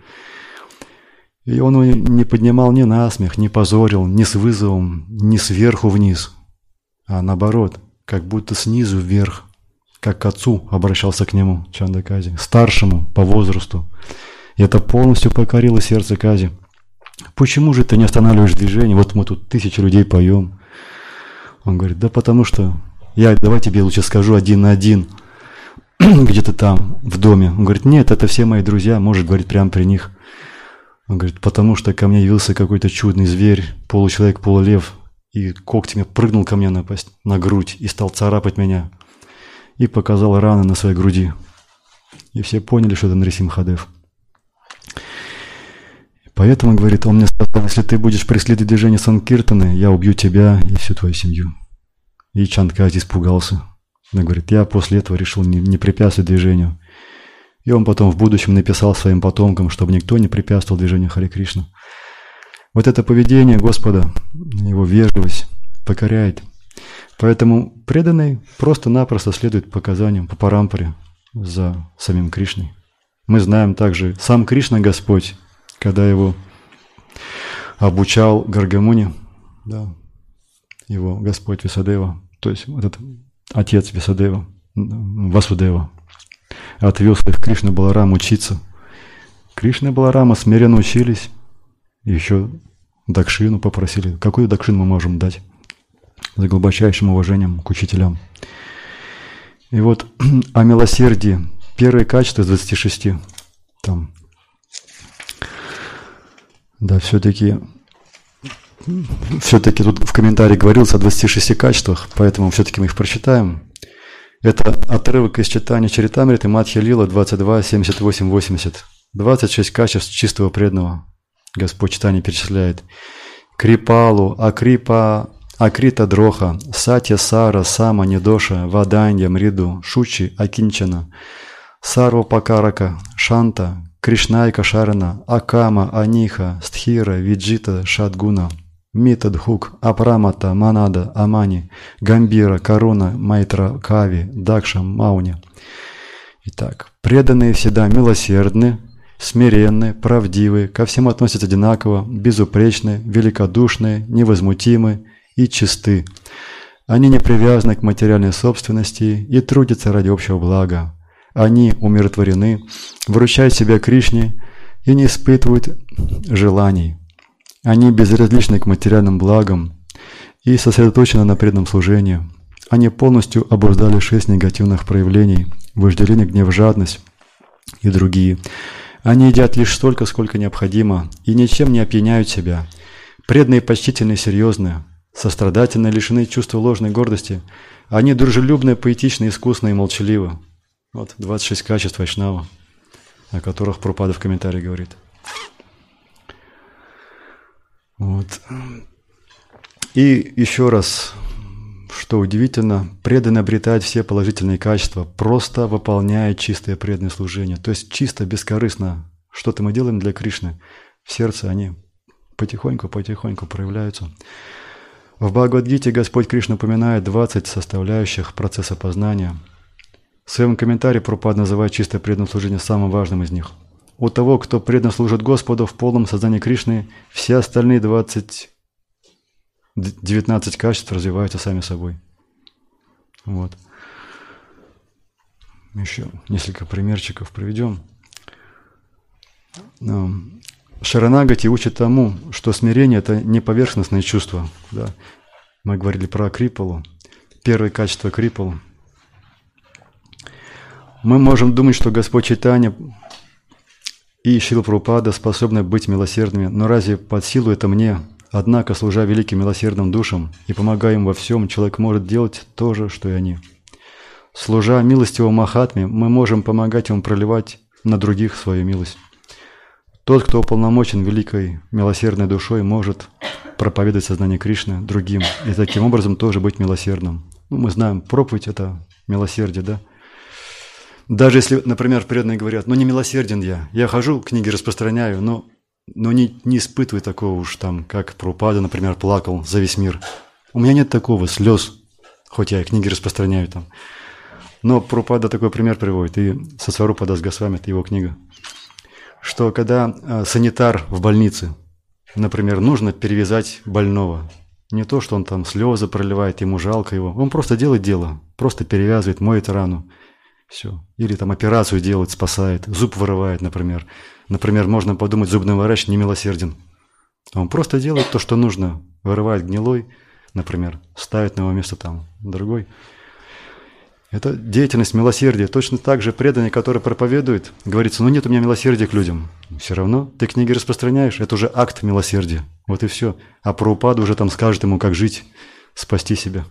И он его не поднимал ни на смех, не позорил, ни с вызовом, ни сверху вниз. А наоборот, как будто снизу вверх, как к отцу обращался к нему Чандакади, старшему по возрасту. И это полностью покорило сердце Кази. Почему же ты не останавливаешь движение? Вот мы тут тысячи людей поем. Он говорит, да потому что давай тебе лучше скажу один на один, где-то там в доме. Он говорит, нет, это все мои друзья, может говорить прямо при них. Он говорит, потому что ко мне явился какой-то чудный зверь, получеловек, полулев, и когтями прыгнул ко мне на грудь и стал царапать меня. И показал раны на своей груди. И все поняли, что это Нарисимхадев. Поэтому, говорит, он мне сказал, если ты будешь преследовать движение Санкиртаны, я убью тебя и всю твою семью. И Чандакади испугался. Он говорит, я после этого решил не препятствовать движению. И он потом в будущем написал своим потомкам, чтобы никто не препятствовал движению Харе Кришна. Вот это поведение Господа, его вежливость покоряет. Поэтому преданный просто-напросто следует показаниям по парампаре за самим Кришной. Мы знаем также, сам Кришна Господь, когда его обучал Гаргамуни, да, его Господь Висадева, то есть этот отец Висадева, Васудева, отвел своих Кришна и Баларам учиться. Кришна и Баларама смиренно учились, и еще дакшину попросили. Какую дакшину мы можем дать? За глубочайшим уважением к учителям. И вот о милосердии. Первое качество из 26. Там. Да, все-таки тут в комментарии говорилось о 26 качествах, поэтому все-таки мы их прочитаем. Это отрывок из читания Чаритамриты Мадхья Лила 22, 78, 80. 26 качеств чистого преданного. Господь Чайтанья перечисляет. Крипалу, Акрита Дроха, Сатья Сара, Сама Нидоша, Ваданья Мриду, Шучи Акинчана, Сарва Пакарака, Шанта, Кришнайка Шарана, Акама, Аниха, Стхира, Виджита, Шадгуна, Мита Дхук, Апрамата, Манада, Амани, Гамбира, Каруна, Майтра, Кави, Дакша, Мауни. Итак, преданные всегда милосердны, смиренны, правдивы, ко всем относятся одинаково, безупречны, великодушны, невозмутимы и чисты. Они не привязаны к материальной собственности и трудятся ради общего блага. Они умиротворены, вручают себя Кришне и не испытывают желаний. Они безразличны к материальным благам и сосредоточены на преданном служении. Они полностью обуздали 6 негативных проявлений – вожделение, гнев, жадность и другие. Они едят лишь столько, сколько необходимо, и ничем не опьяняют себя. Преданные, почтительные, серьезные, сострадательные, лишены чувства ложной гордости. Они дружелюбные, поэтичны, искусные и молчаливы. Вот 26 качеств Вайшнава, о которых Прабхупада в комментарии говорит. Вот. И еще раз, что удивительно, преданный обретает все положительные качества, просто выполняя чистое преданное служение. То есть чисто, бескорыстно. Что-то мы делаем для Кришны. В сердце они потихоньку проявляются. В Бхагавад-гите Господь Кришна упоминает 20 составляющих процесса познания. В своем комментарии Прабхупада называет чистое преданное служение самым важным из них. У того, кто преданно служит Господу в полном сознании Кришны, все остальные 19 качеств развиваются сами собой. Вот. Еще несколько примерчиков приведем. Шаранагати учит тому, что смирение – это не поверхностное чувство. Да? Мы говорили про Крипалу. Первое качество Крипалу. Мы можем думать, что Господь Чайтанья и Шрила Прабхупада способны быть милосердными, но разве под силу это мне? Однако, служа великим милосердным душам и помогая им во всем, человек может делать то же, что и они. Служа милостивому Махатме, мы можем помогать ему проливать на других свою милость. Тот, кто уполномочен великой милосердной душой, может проповедовать сознание Кришны другим и таким образом тоже быть милосердным. Мы знаем, проповедь – это милосердие, да? Даже если, например, преданные говорят, не милосерден я хожу, книги распространяю, но не испытываю такого уж там, как Прабхупада, например, плакал за весь мир. У меня нет такого слез, хоть я и книги распространяю там. Но Прабхупада такой пример приводит, и Сасварупа Дас Госвами, это его книга, что когда санитар в больнице, например, нужно перевязать больного, не то, что он там слезы проливает, ему жалко его, он просто делает дело, просто перевязывает, моет рану, все. Или там операцию делает, спасает, зуб вырывает, например. Например, можно подумать, зубный врач не милосерден. Он просто делает то, что нужно, вырывает гнилой, например, ставит на его место там другой. Это деятельность милосердия. Точно так же преданный, который проповедует, говорится, нет у меня милосердия к людям. Все равно ты книги распространяешь, это уже акт милосердия. Вот и все. А Прабхупада уже там скажет ему, как жить, спасти себя.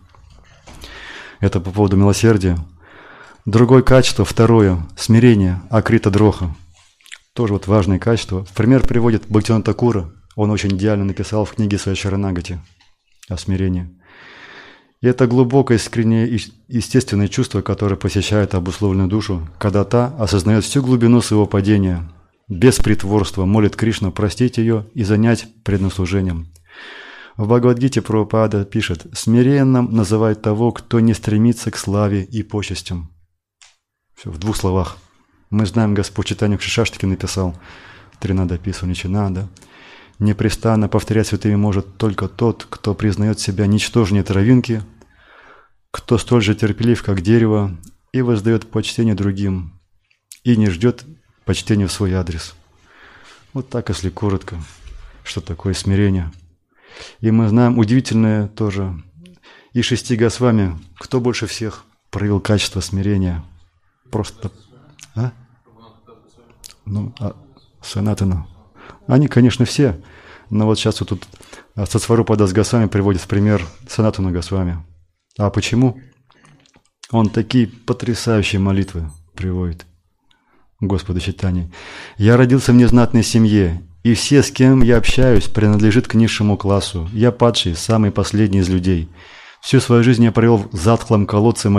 Это по поводу милосердия. Другое качество, второе, смирение, акрита дроха. Тоже вот важное качество. В пример приводит Бхактивинода Такура. Он очень идеально написал в книге своей Шаранагати о смирении. И это глубокое, искреннее и естественное чувство, которое посещает обусловленную душу, когда та осознает всю глубину своего падения, без притворства молит Кришну простить ее и занять преданным служением. В Бхагавад-гите Прабхупада пишет: «Смиренным называют того, кто не стремится к славе и почестям». Все, в двух словах. Мы знаем, Господь Чайтанья в Шишаштаке написал, Тринада Пису-Ничинада, «Непрестанно повторять святыми может только тот, кто признает себя ничтожнее травинки, кто столь же терпелив, как дерево, и воздает почтение другим, и не ждет почтения в свой адрес». Вот так, если коротко, что такое смирение. И мы знаем удивительное тоже, и 6 Госвами, кто больше всех проявил качество смирения. Просто, Санатана. Они, конечно, все, но вот сейчас вот тут Сасварупа Дас Госвами приводит в пример Санатану Госвами. А почему? Он такие потрясающие молитвы приводит Господу Чайтанье. «Я родился в незнатной семье, и все, с кем я общаюсь, принадлежит к низшему классу. Я падший, самый последний из людей. Всю свою жизнь я провел в затхлом колодце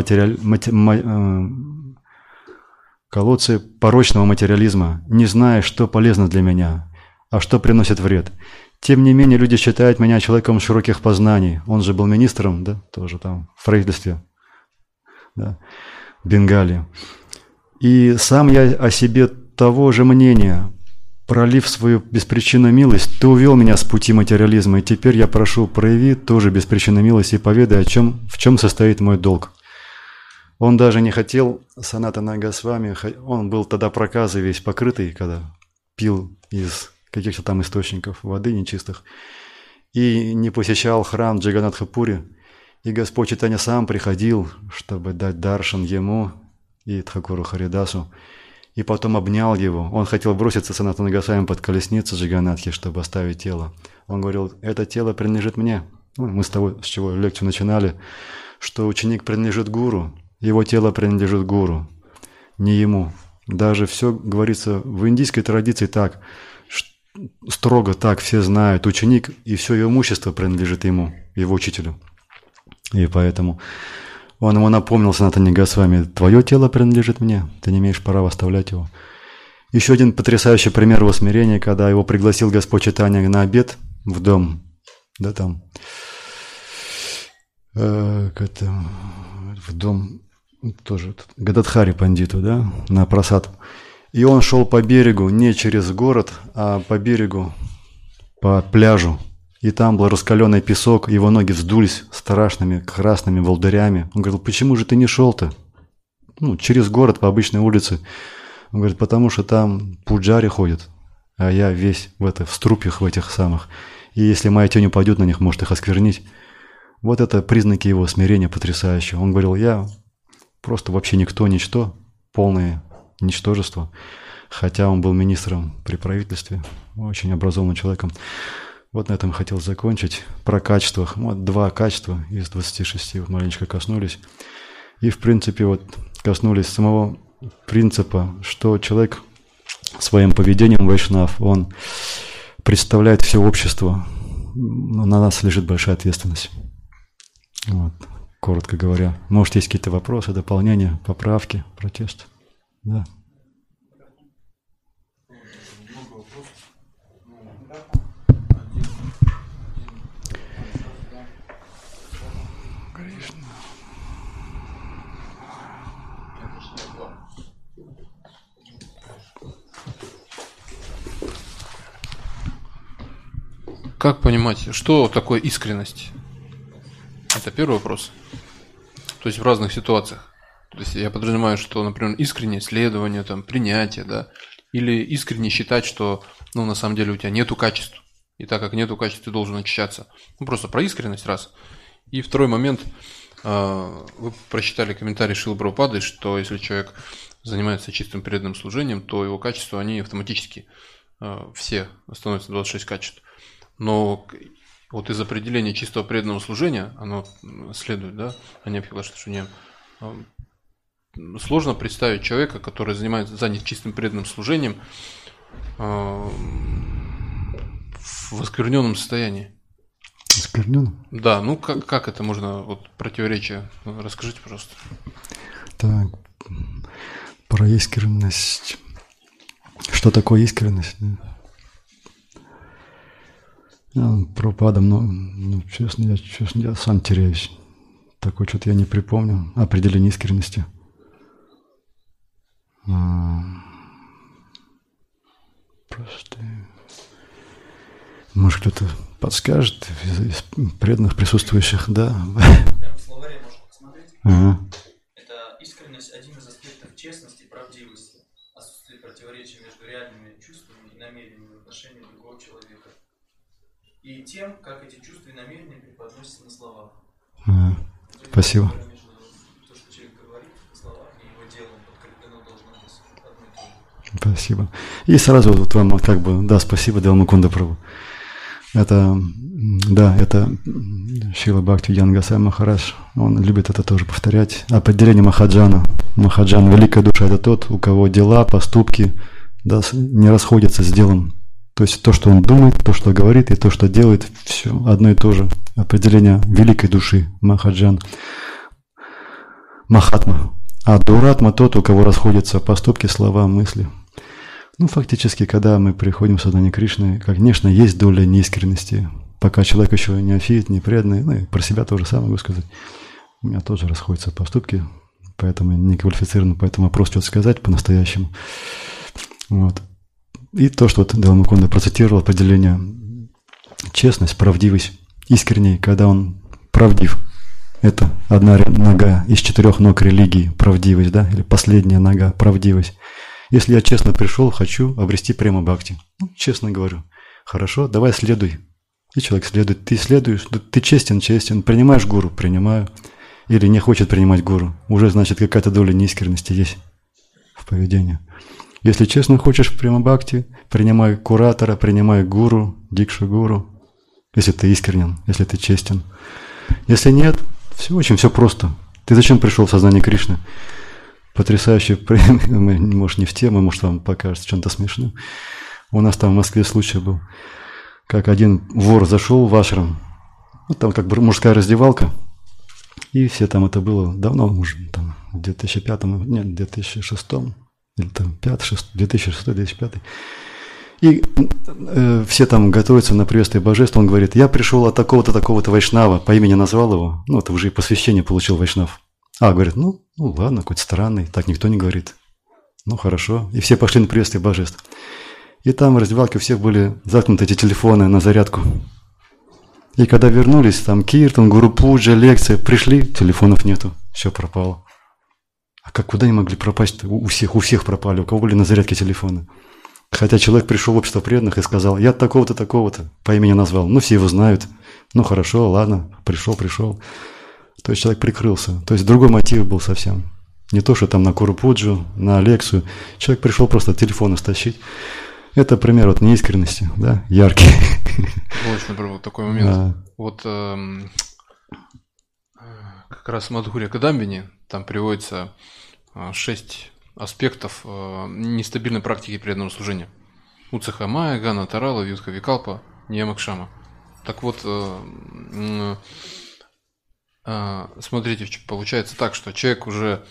колодце порочного материализма, не зная, что полезно для меня, а что приносит вред. Тем не менее, люди считают меня человеком широких познаний». Он же был министром, да, тоже там, в правительстве, да, Бенгалии. «И сам я о себе того же мнения. Пролив свою беспричинную милость, ты увел меня с пути материализма, и теперь я прошу, прояви тоже беспричинную милость и поведай, в чем состоит мой долг». Он даже не хотел, Санатана Госвами, он был тогда проказой весь покрытый, когда пил из каких-то там источников воды нечистых, и не посещал храм Джаганатха-Пури. И Господь Чайтанья сам приходил, чтобы дать даршан ему и Тхакуру Харидасу. и потом обнял его. Он хотел броситься Санатана Госвами под колесницу Джаганатхи, чтобы оставить тело. Он говорил, это тело принадлежит мне. Ну, мы с того, с чего лекцию начинали, что ученик принадлежит гуру, его тело принадлежит гуру, не ему. Даже все говорится в индийской традиции так, строго так, все знают, ученик и все его имущество принадлежит ему, его учителю. И поэтому он ему напомнил, Санатане Госвами, твое тело принадлежит мне, ты не имеешь права оставлять его. Еще один потрясающий пример его смирения, когда его пригласил Господь Чайтанья на обед в дом, да, там, в дом тоже Гададхари Пандиту, да, на прасад. И он шел по берегу, не через город, а по берегу, по пляжу. И там был раскаленный песок, его ноги вздулись страшными красными волдырями. Он говорил, почему же ты не шел-то? Ну, через город, по обычной улице. Он говорит, потому что там пуджари ходят, а я весь в струпьях в этих самых. И если моя тень упадет на них, может их осквернить. Вот это признаки его смирения потрясающего. Он говорил, я просто вообще никто, ничто, полное ничтожество. Хотя он был министром при правительстве, очень образованным человеком. Вот на этом хотел закончить. Про качествах. Вот 2 качества из 26 вот маленечко коснулись. И в принципе вот коснулись самого принципа, что человек своим поведением вайшнав, он представляет все общество. Но на нас лежит большая ответственность. Вот, коротко говоря. Может, есть какие-то вопросы, дополнения, поправки, протест? Да. Как понимать, что такое искренность? Это первый вопрос. То есть в разных ситуациях. То есть я подразумеваю, что, например, искреннее следование, там, принятие, да, или искренне считать, что, ну, на самом деле у тебя нету качеств, и так как нету качеств, ты должен очищаться. Ну, просто про искренность, раз. И второй момент, вы прочитали комментарий Шрилы Прабхупады, что если человек занимается чистым преданным служением, то его качества, они автоматически все становятся 26 качеств. Но вот из определения чистого преданного служения, оно следует, да, сложно представить человека, который занят чистым преданным служением в оскверненном состоянии. Оскверненном? Да, ну как это можно, вот противоречие, расскажите, пожалуйста. Так, про искренность. Что такое искренность? Прабхупада, честно, я сам теряюсь. Такое что-то я не припомню. Определение искренности. Просто... Может, кто-то подскажет из преданных присутствующих, да? Прямо в словаре можно посмотреть. Ага. Это искренность – один из аспектов честности и правдивости, отсутствие противоречия между реальными чувствами и намерениями в отношении другого человека. И тем, как эти чувства и намерения преподносятся на словах. Ага. Спасибо. То, что человек говорит на словах, и его делом подкреплено должно быть одно и то же. Спасибо. И сразу вот вам как бы, да, спасибо, Дилмукунда Прабху. Это Шрила Бхактивинода Госвами Махарадж, он любит это тоже повторять. Определение Махаджана. Махаджан, великая душа, это тот, у кого дела, поступки, да, не расходятся с делом. То есть то, что он думает, то, что говорит и то, что делает, все одно и то же. Определение великой души, Махаджан. Махатма. А Дуратма тот, у кого расходятся поступки, слова, мысли. Ну, фактически, когда мы приходим в сознание Кришны, конечно, есть доля неискренности. Пока человек еще неофит, не преданный, ну и про себя тоже самое могу сказать. У меня тоже расходятся поступки, поэтому я не квалифицирован по этому вопросу что-то сказать по-настоящему. Вот. И то, что вот Дилмукунда процитировал, определение честность, правдивость, искренний, когда он правдив. Это одна нога из 4 ног религии, правдивость, да, или последняя нога, правдивость. Если я честно пришел, хочу обрести према бхакти. Ну, честно говорю. Хорошо, давай следуй. И человек следует. Ты следуешь, ты честен, принимаешь гуру, принимаю. Или не хочет принимать гуру. Уже, значит, какая-то доля неискренности есть в поведении. Если честно хочешь прямо бхакти, принимай куратора, принимай гуру, дикшу гуру. Если ты искренен, если ты честен. Если нет, все просто. Ты зачем пришел в сознание Кришны? Потрясающий пример, может не в тему, может вам покажется чем-то смешным. У нас там в Москве случай был, как один вор зашел в ашрам, вот там как бы мужская раздевалка, и все там, это было давно, может, там в 2005, нет, 2006, или там 2006-2005. И все там готовятся на приветствие божеств. Он говорит, я пришел от такого-то, такого-то вайшнава, по имени назвал его, ну, это уже и посвящение получил вайшнав. Говорит, ну ладно, какой-то странный, так никто не говорит. Ну, хорошо. И все пошли на приветствие божеств. И там в раздевалке у всех были заткнуты эти телефоны на зарядку. И когда вернулись, там киртан, гуру пуджа, лекция, пришли, телефонов нету, все пропало. А как, куда они могли пропасть-то? У всех пропали, у кого были на зарядке телефоны. Хотя человек пришел в общество преданных и сказал, я такого-то, такого-то, по имени назвал. Ну, все его знают. Ну, хорошо, ладно, пришел. То есть человек прикрылся. То есть другой мотив был совсем. Не то, что там на Гуру пуджу, на лекцию. Человек пришел просто телефон стащить. Это пример вот неискренности, да, яркий. Очень, например, вот такой момент. Да. Вот как раз в Мадхурья Кадамбини там приводится 6 аспектов нестабильной практики преданного служения. Уцаха Майя, Гана Тарала, Вьютха Викалпа, Ниямакшама. Так вот, смотрите, получается так, что человек уже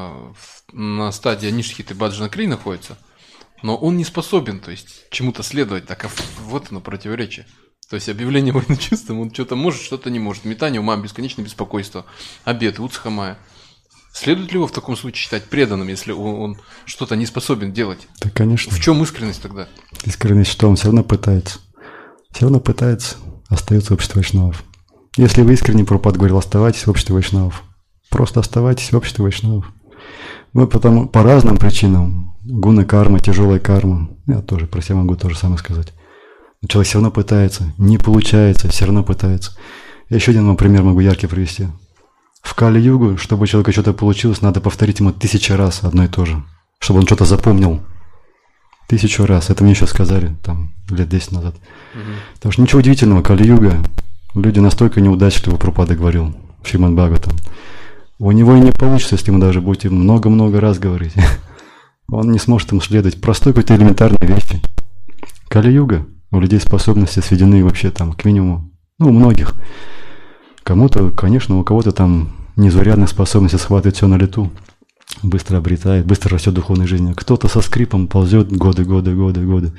на стадии Анишхиты Баджана Кри находится, но он не способен, то есть, чему-то следовать, так вот оно противоречие. То есть объявление войны чувством, он что-то может, что-то не может. Метание ума, бесконечное беспокойство, обет, Уцаха Майя. Следует ли его в таком случае считать преданным, если он что-то не способен делать? Да, конечно. В чем искренность тогда? Искренность, что он все равно пытается. Все равно пытается, остается общество вайшнавов. Если вы искренне, Прабхупад говорил, оставайтесь в обществе вайшнавов. Просто оставайтесь в обществе вайшнавов. Мы потому по разным причинам, гуна карма, тяжелая карма, я тоже про себя могу то же самое сказать. Но человек все равно пытается, не получается, все равно пытается. Я еще один вам пример могу яркий привести. В Кали-югу, чтобы у человека что-то получилось, надо повторить ему 1000 раз одно и то же, чтобы он что-то запомнил. 1000 раз. Это мне еще сказали, там, лет 10 назад. Потому что ничего удивительного, Кали-юга, люди настолько неудачливы, Прабхупада говорил, Шримад Бхагаватам. У него и не получится, если ему даже будете много-много раз говорить. Он не сможет ему следовать простой какой-то элементарной вещи. Кали-юга, у людей способности сведены вообще там к минимуму. Ну, у многих. Кому-то, конечно, у кого-то там незаурядная способность схватывать все на лету, быстро обретает, быстро растет духовной жизнью. Кто-то со скрипом ползет годы.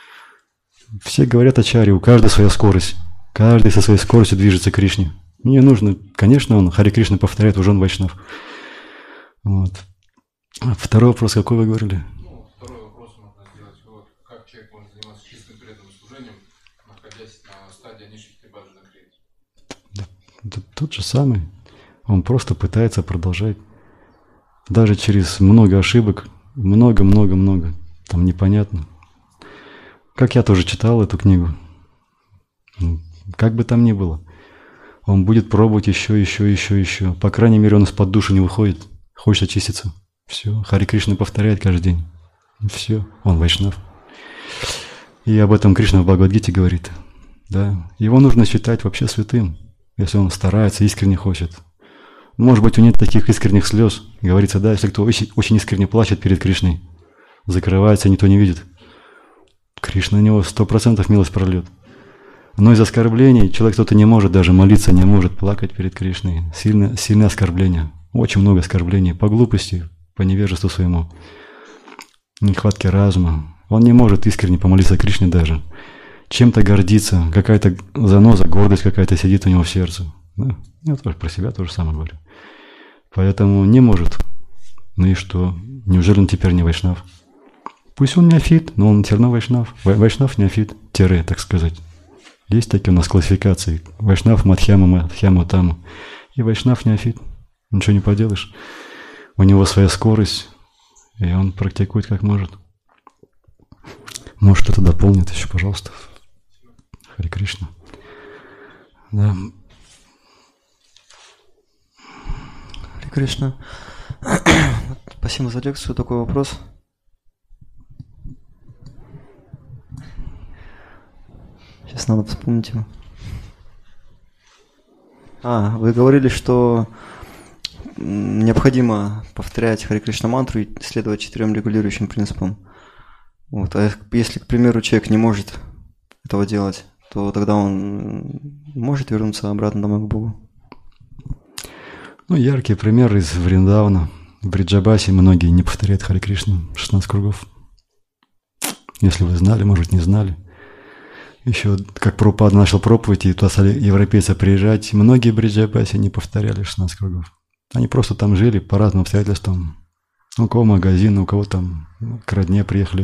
Все говорят о чаре, у каждого своя скорость. Каждый со своей скоростью движется к Кришне. Мне нужно, конечно, он Харе Кришна повторяет, уже он вайшнав. Вот. А второй вопрос, какой вы говорили? Второй вопрос можно сделать. Вот, как человек может заниматься чистым преданным служением, находясь на стадии Анишхиты Баджана Кри? Да, тот же самый. Он просто пытается продолжать. Даже через много ошибок, много. Там непонятно. Как я тоже читал эту книгу. Как бы там ни было. Он будет пробовать еще. По крайней мере, он из-под души не выходит. Хочет очиститься. Все. Харе Кришна повторяет каждый день. Все. Он вайшнав. И об этом Кришна в Бхагавад-гите говорит. Да. Его нужно считать вообще святым, если он старается, искренне хочет. Может быть, у него нет таких искренних слез. Говорится, да, если кто очень искренне плачет перед Кришной, закрывается, никто не видит. Кришна на него 100% милость прольет. Но из оскорблений человек кто-то не может даже молиться, не может плакать перед Кришной. Сильное оскорбление. Очень много оскорблений по глупости, по невежеству своему, нехватке разума. Он не может искренне помолиться Кришне даже. Чем-то гордиться, какая-то заноза, гордость какая-то сидит у него в сердце. Да? Я тоже про себя тоже самое говорю. Поэтому не может. Ну и что? Неужели он теперь не вайшнав? Пусть он неофит, но он все равно вайшнав. Вайшнав, неофит, тире, так сказать. Есть такие у нас классификации. Вайшнав, Мадхьяма, Мадхьяма, Тамма. И вайшнав, неофит. Ничего не поделаешь. У него своя скорость, и он практикует как может. Может, кто-то дополнит еще, пожалуйста. Харе Кришна. Да. Харе Кришна. Спасибо за лекцию. Такой вопрос. Сейчас надо вспомнить его. Вы говорили, что необходимо повторять Харе Кришна мантру и следовать 4 регулирующим принципам. Вот. А если, к примеру, человек не может этого делать, то тогда он может вернуться обратно домой к Богу? Ну, яркий пример из Вриндавана. В Бриджабасе многие не повторяют Харе Кришна 16 кругов. Если вы знали, может, не знали. Еще как Прабхупада начал проповедь, и туда стали европейцы приезжать, многие в Бриджабасе не повторяли 16 кругов. Они просто там жили по разным обстоятельствам. У кого магазин, у кого там к родне приехали.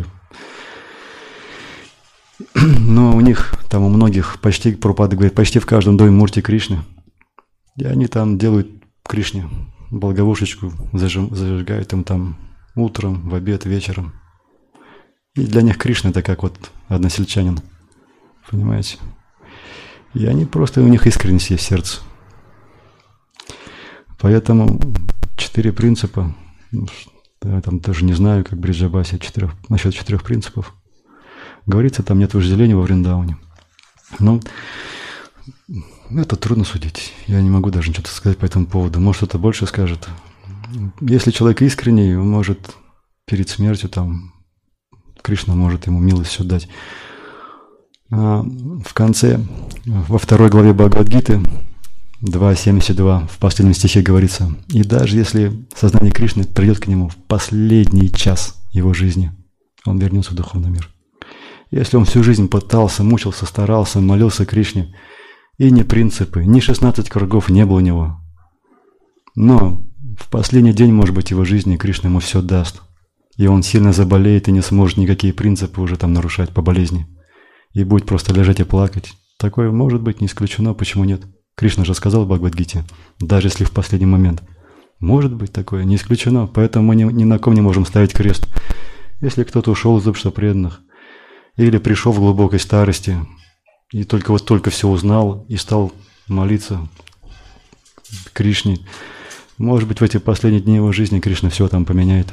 Но у них, там у многих, почти, Прабхупада говорит, почти в каждом доме мурти Кришны. И они там делают Кришне благовушечку, зажигают им там утром, в обед, вечером. И для них Кришна это как вот односельчанин. Понимаете? И они просто, у них искренность есть в сердце. Поэтому 4 принципа, я там тоже не знаю, как в Бриджабасе, насчет 4 принципов. Говорится, там нет вожделения во Вриндаване. Но это трудно судить. Я не могу даже ничего сказать по этому поводу. Может, кто-то больше скажет. Если человек искренний, он может перед смертью, там, Кришна может ему милость все дать. В конце, во 2 главе Бхагавад-гиты, 2.72, в последнем стихе говорится, и даже если сознание Кришны придет к нему в последний час его жизни, он вернется в духовный мир. Если он всю жизнь пытался, мучился, старался, молился Кришне, и ни принципы, ни 16 кругов не было у него, но в последний день, может быть, его жизни Кришна ему все даст, и он сильно заболеет и не сможет никакие принципы уже там нарушать по болезни, и будет просто лежать и плакать. Такое может быть, не исключено, почему нет? Кришна же сказал в Бхагавад-гите, даже если в последний момент. Может быть такое, не исключено, поэтому мы ни на ком не можем ставить крест. Если кто-то ушел из общества преданных, или пришел в глубокой старости, и только все узнал, и стал молиться Кришне, может быть, в эти последние дни его жизни Кришна все там поменяет.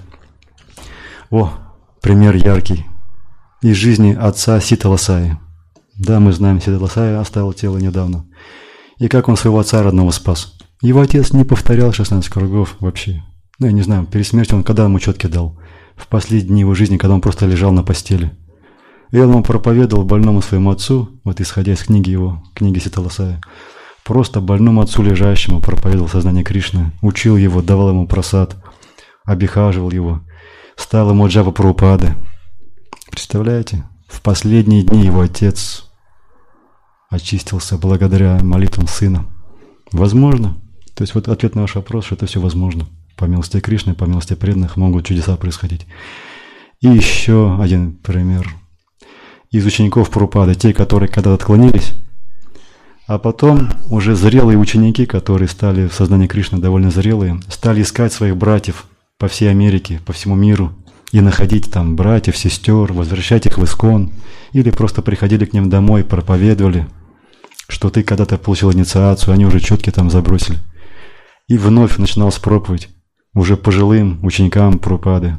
Пример яркий. Из жизни отца Ситаласаи. Да, мы знаем, Ситаласаи оставил тело недавно. И как он своего отца родного спас. Его отец не повторял 16 кругов вообще. Я не знаю, перед смертью он когда ему четки дал? В последние дни его жизни, когда он просто лежал на постели. И он ему проповедовал больному своему отцу, вот исходя из книги Ситаласаи, просто больному отцу лежащему проповедовал сознание Кришны, учил его, давал ему прасад, обихаживал его, стал ему джапа Прабхупады. Представляете? В последние дни его отец очистился благодаря молитвам сына. Возможно. То есть вот ответ на ваш вопрос, что это все возможно. По милости Кришны, по милости преданных могут чудеса происходить. И еще один пример. Из учеников Прабхупады, те, которые когда-то отклонились, а потом уже зрелые ученики, которые стали в сознании Кришны довольно зрелые, стали искать своих братьев по всей Америке, по всему миру, и находить там братьев, сестер, возвращать их в Искон, или просто приходили к ним домой, проповедовали, что ты когда-то получил инициацию, они уже четки там забросили. И вновь начиналась проповедь уже пожилым ученикам Прабхупады.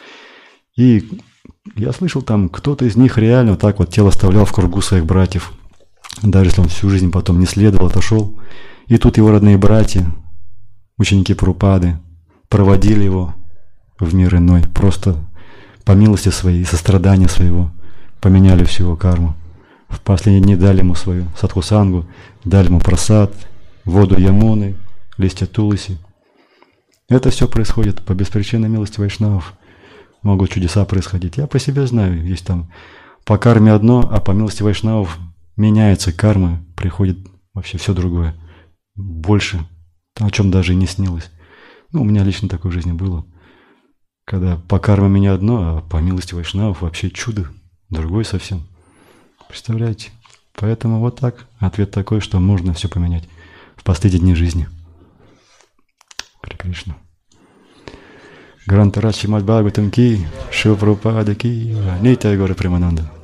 И я слышал, там кто-то из них реально вот так вот тело оставлял в кругу своих братьев, даже если он всю жизнь потом не следовал, отошел. И тут его родные братья, ученики Прабхупады, проводили его в мир иной, просто по милости своей, сострадания своего, поменяли всю его карму. В последние дни дали ему свою садхусангу, дали ему прасад, воду Ямуны, листья Туласи. Это все происходит по беспричинной милости вайшнавов. Могут чудеса происходить. Я по себе знаю, есть там по карме одно, а по милости вайшнавов меняется карма, приходит вообще все другое. Больше, о чем даже и не снилось. У меня лично такое в жизни было. Когда по карме меня одно, а по милости вайшнавов вообще чудо, другое совсем. Представляете? Поэтому вот так. Ответ такой, что можно все поменять в последние дни жизни. Харе Кришна. Грантарад Шримад Бхагаватам ки, Шила Прабхупада ки, Нитья Гора Премананда.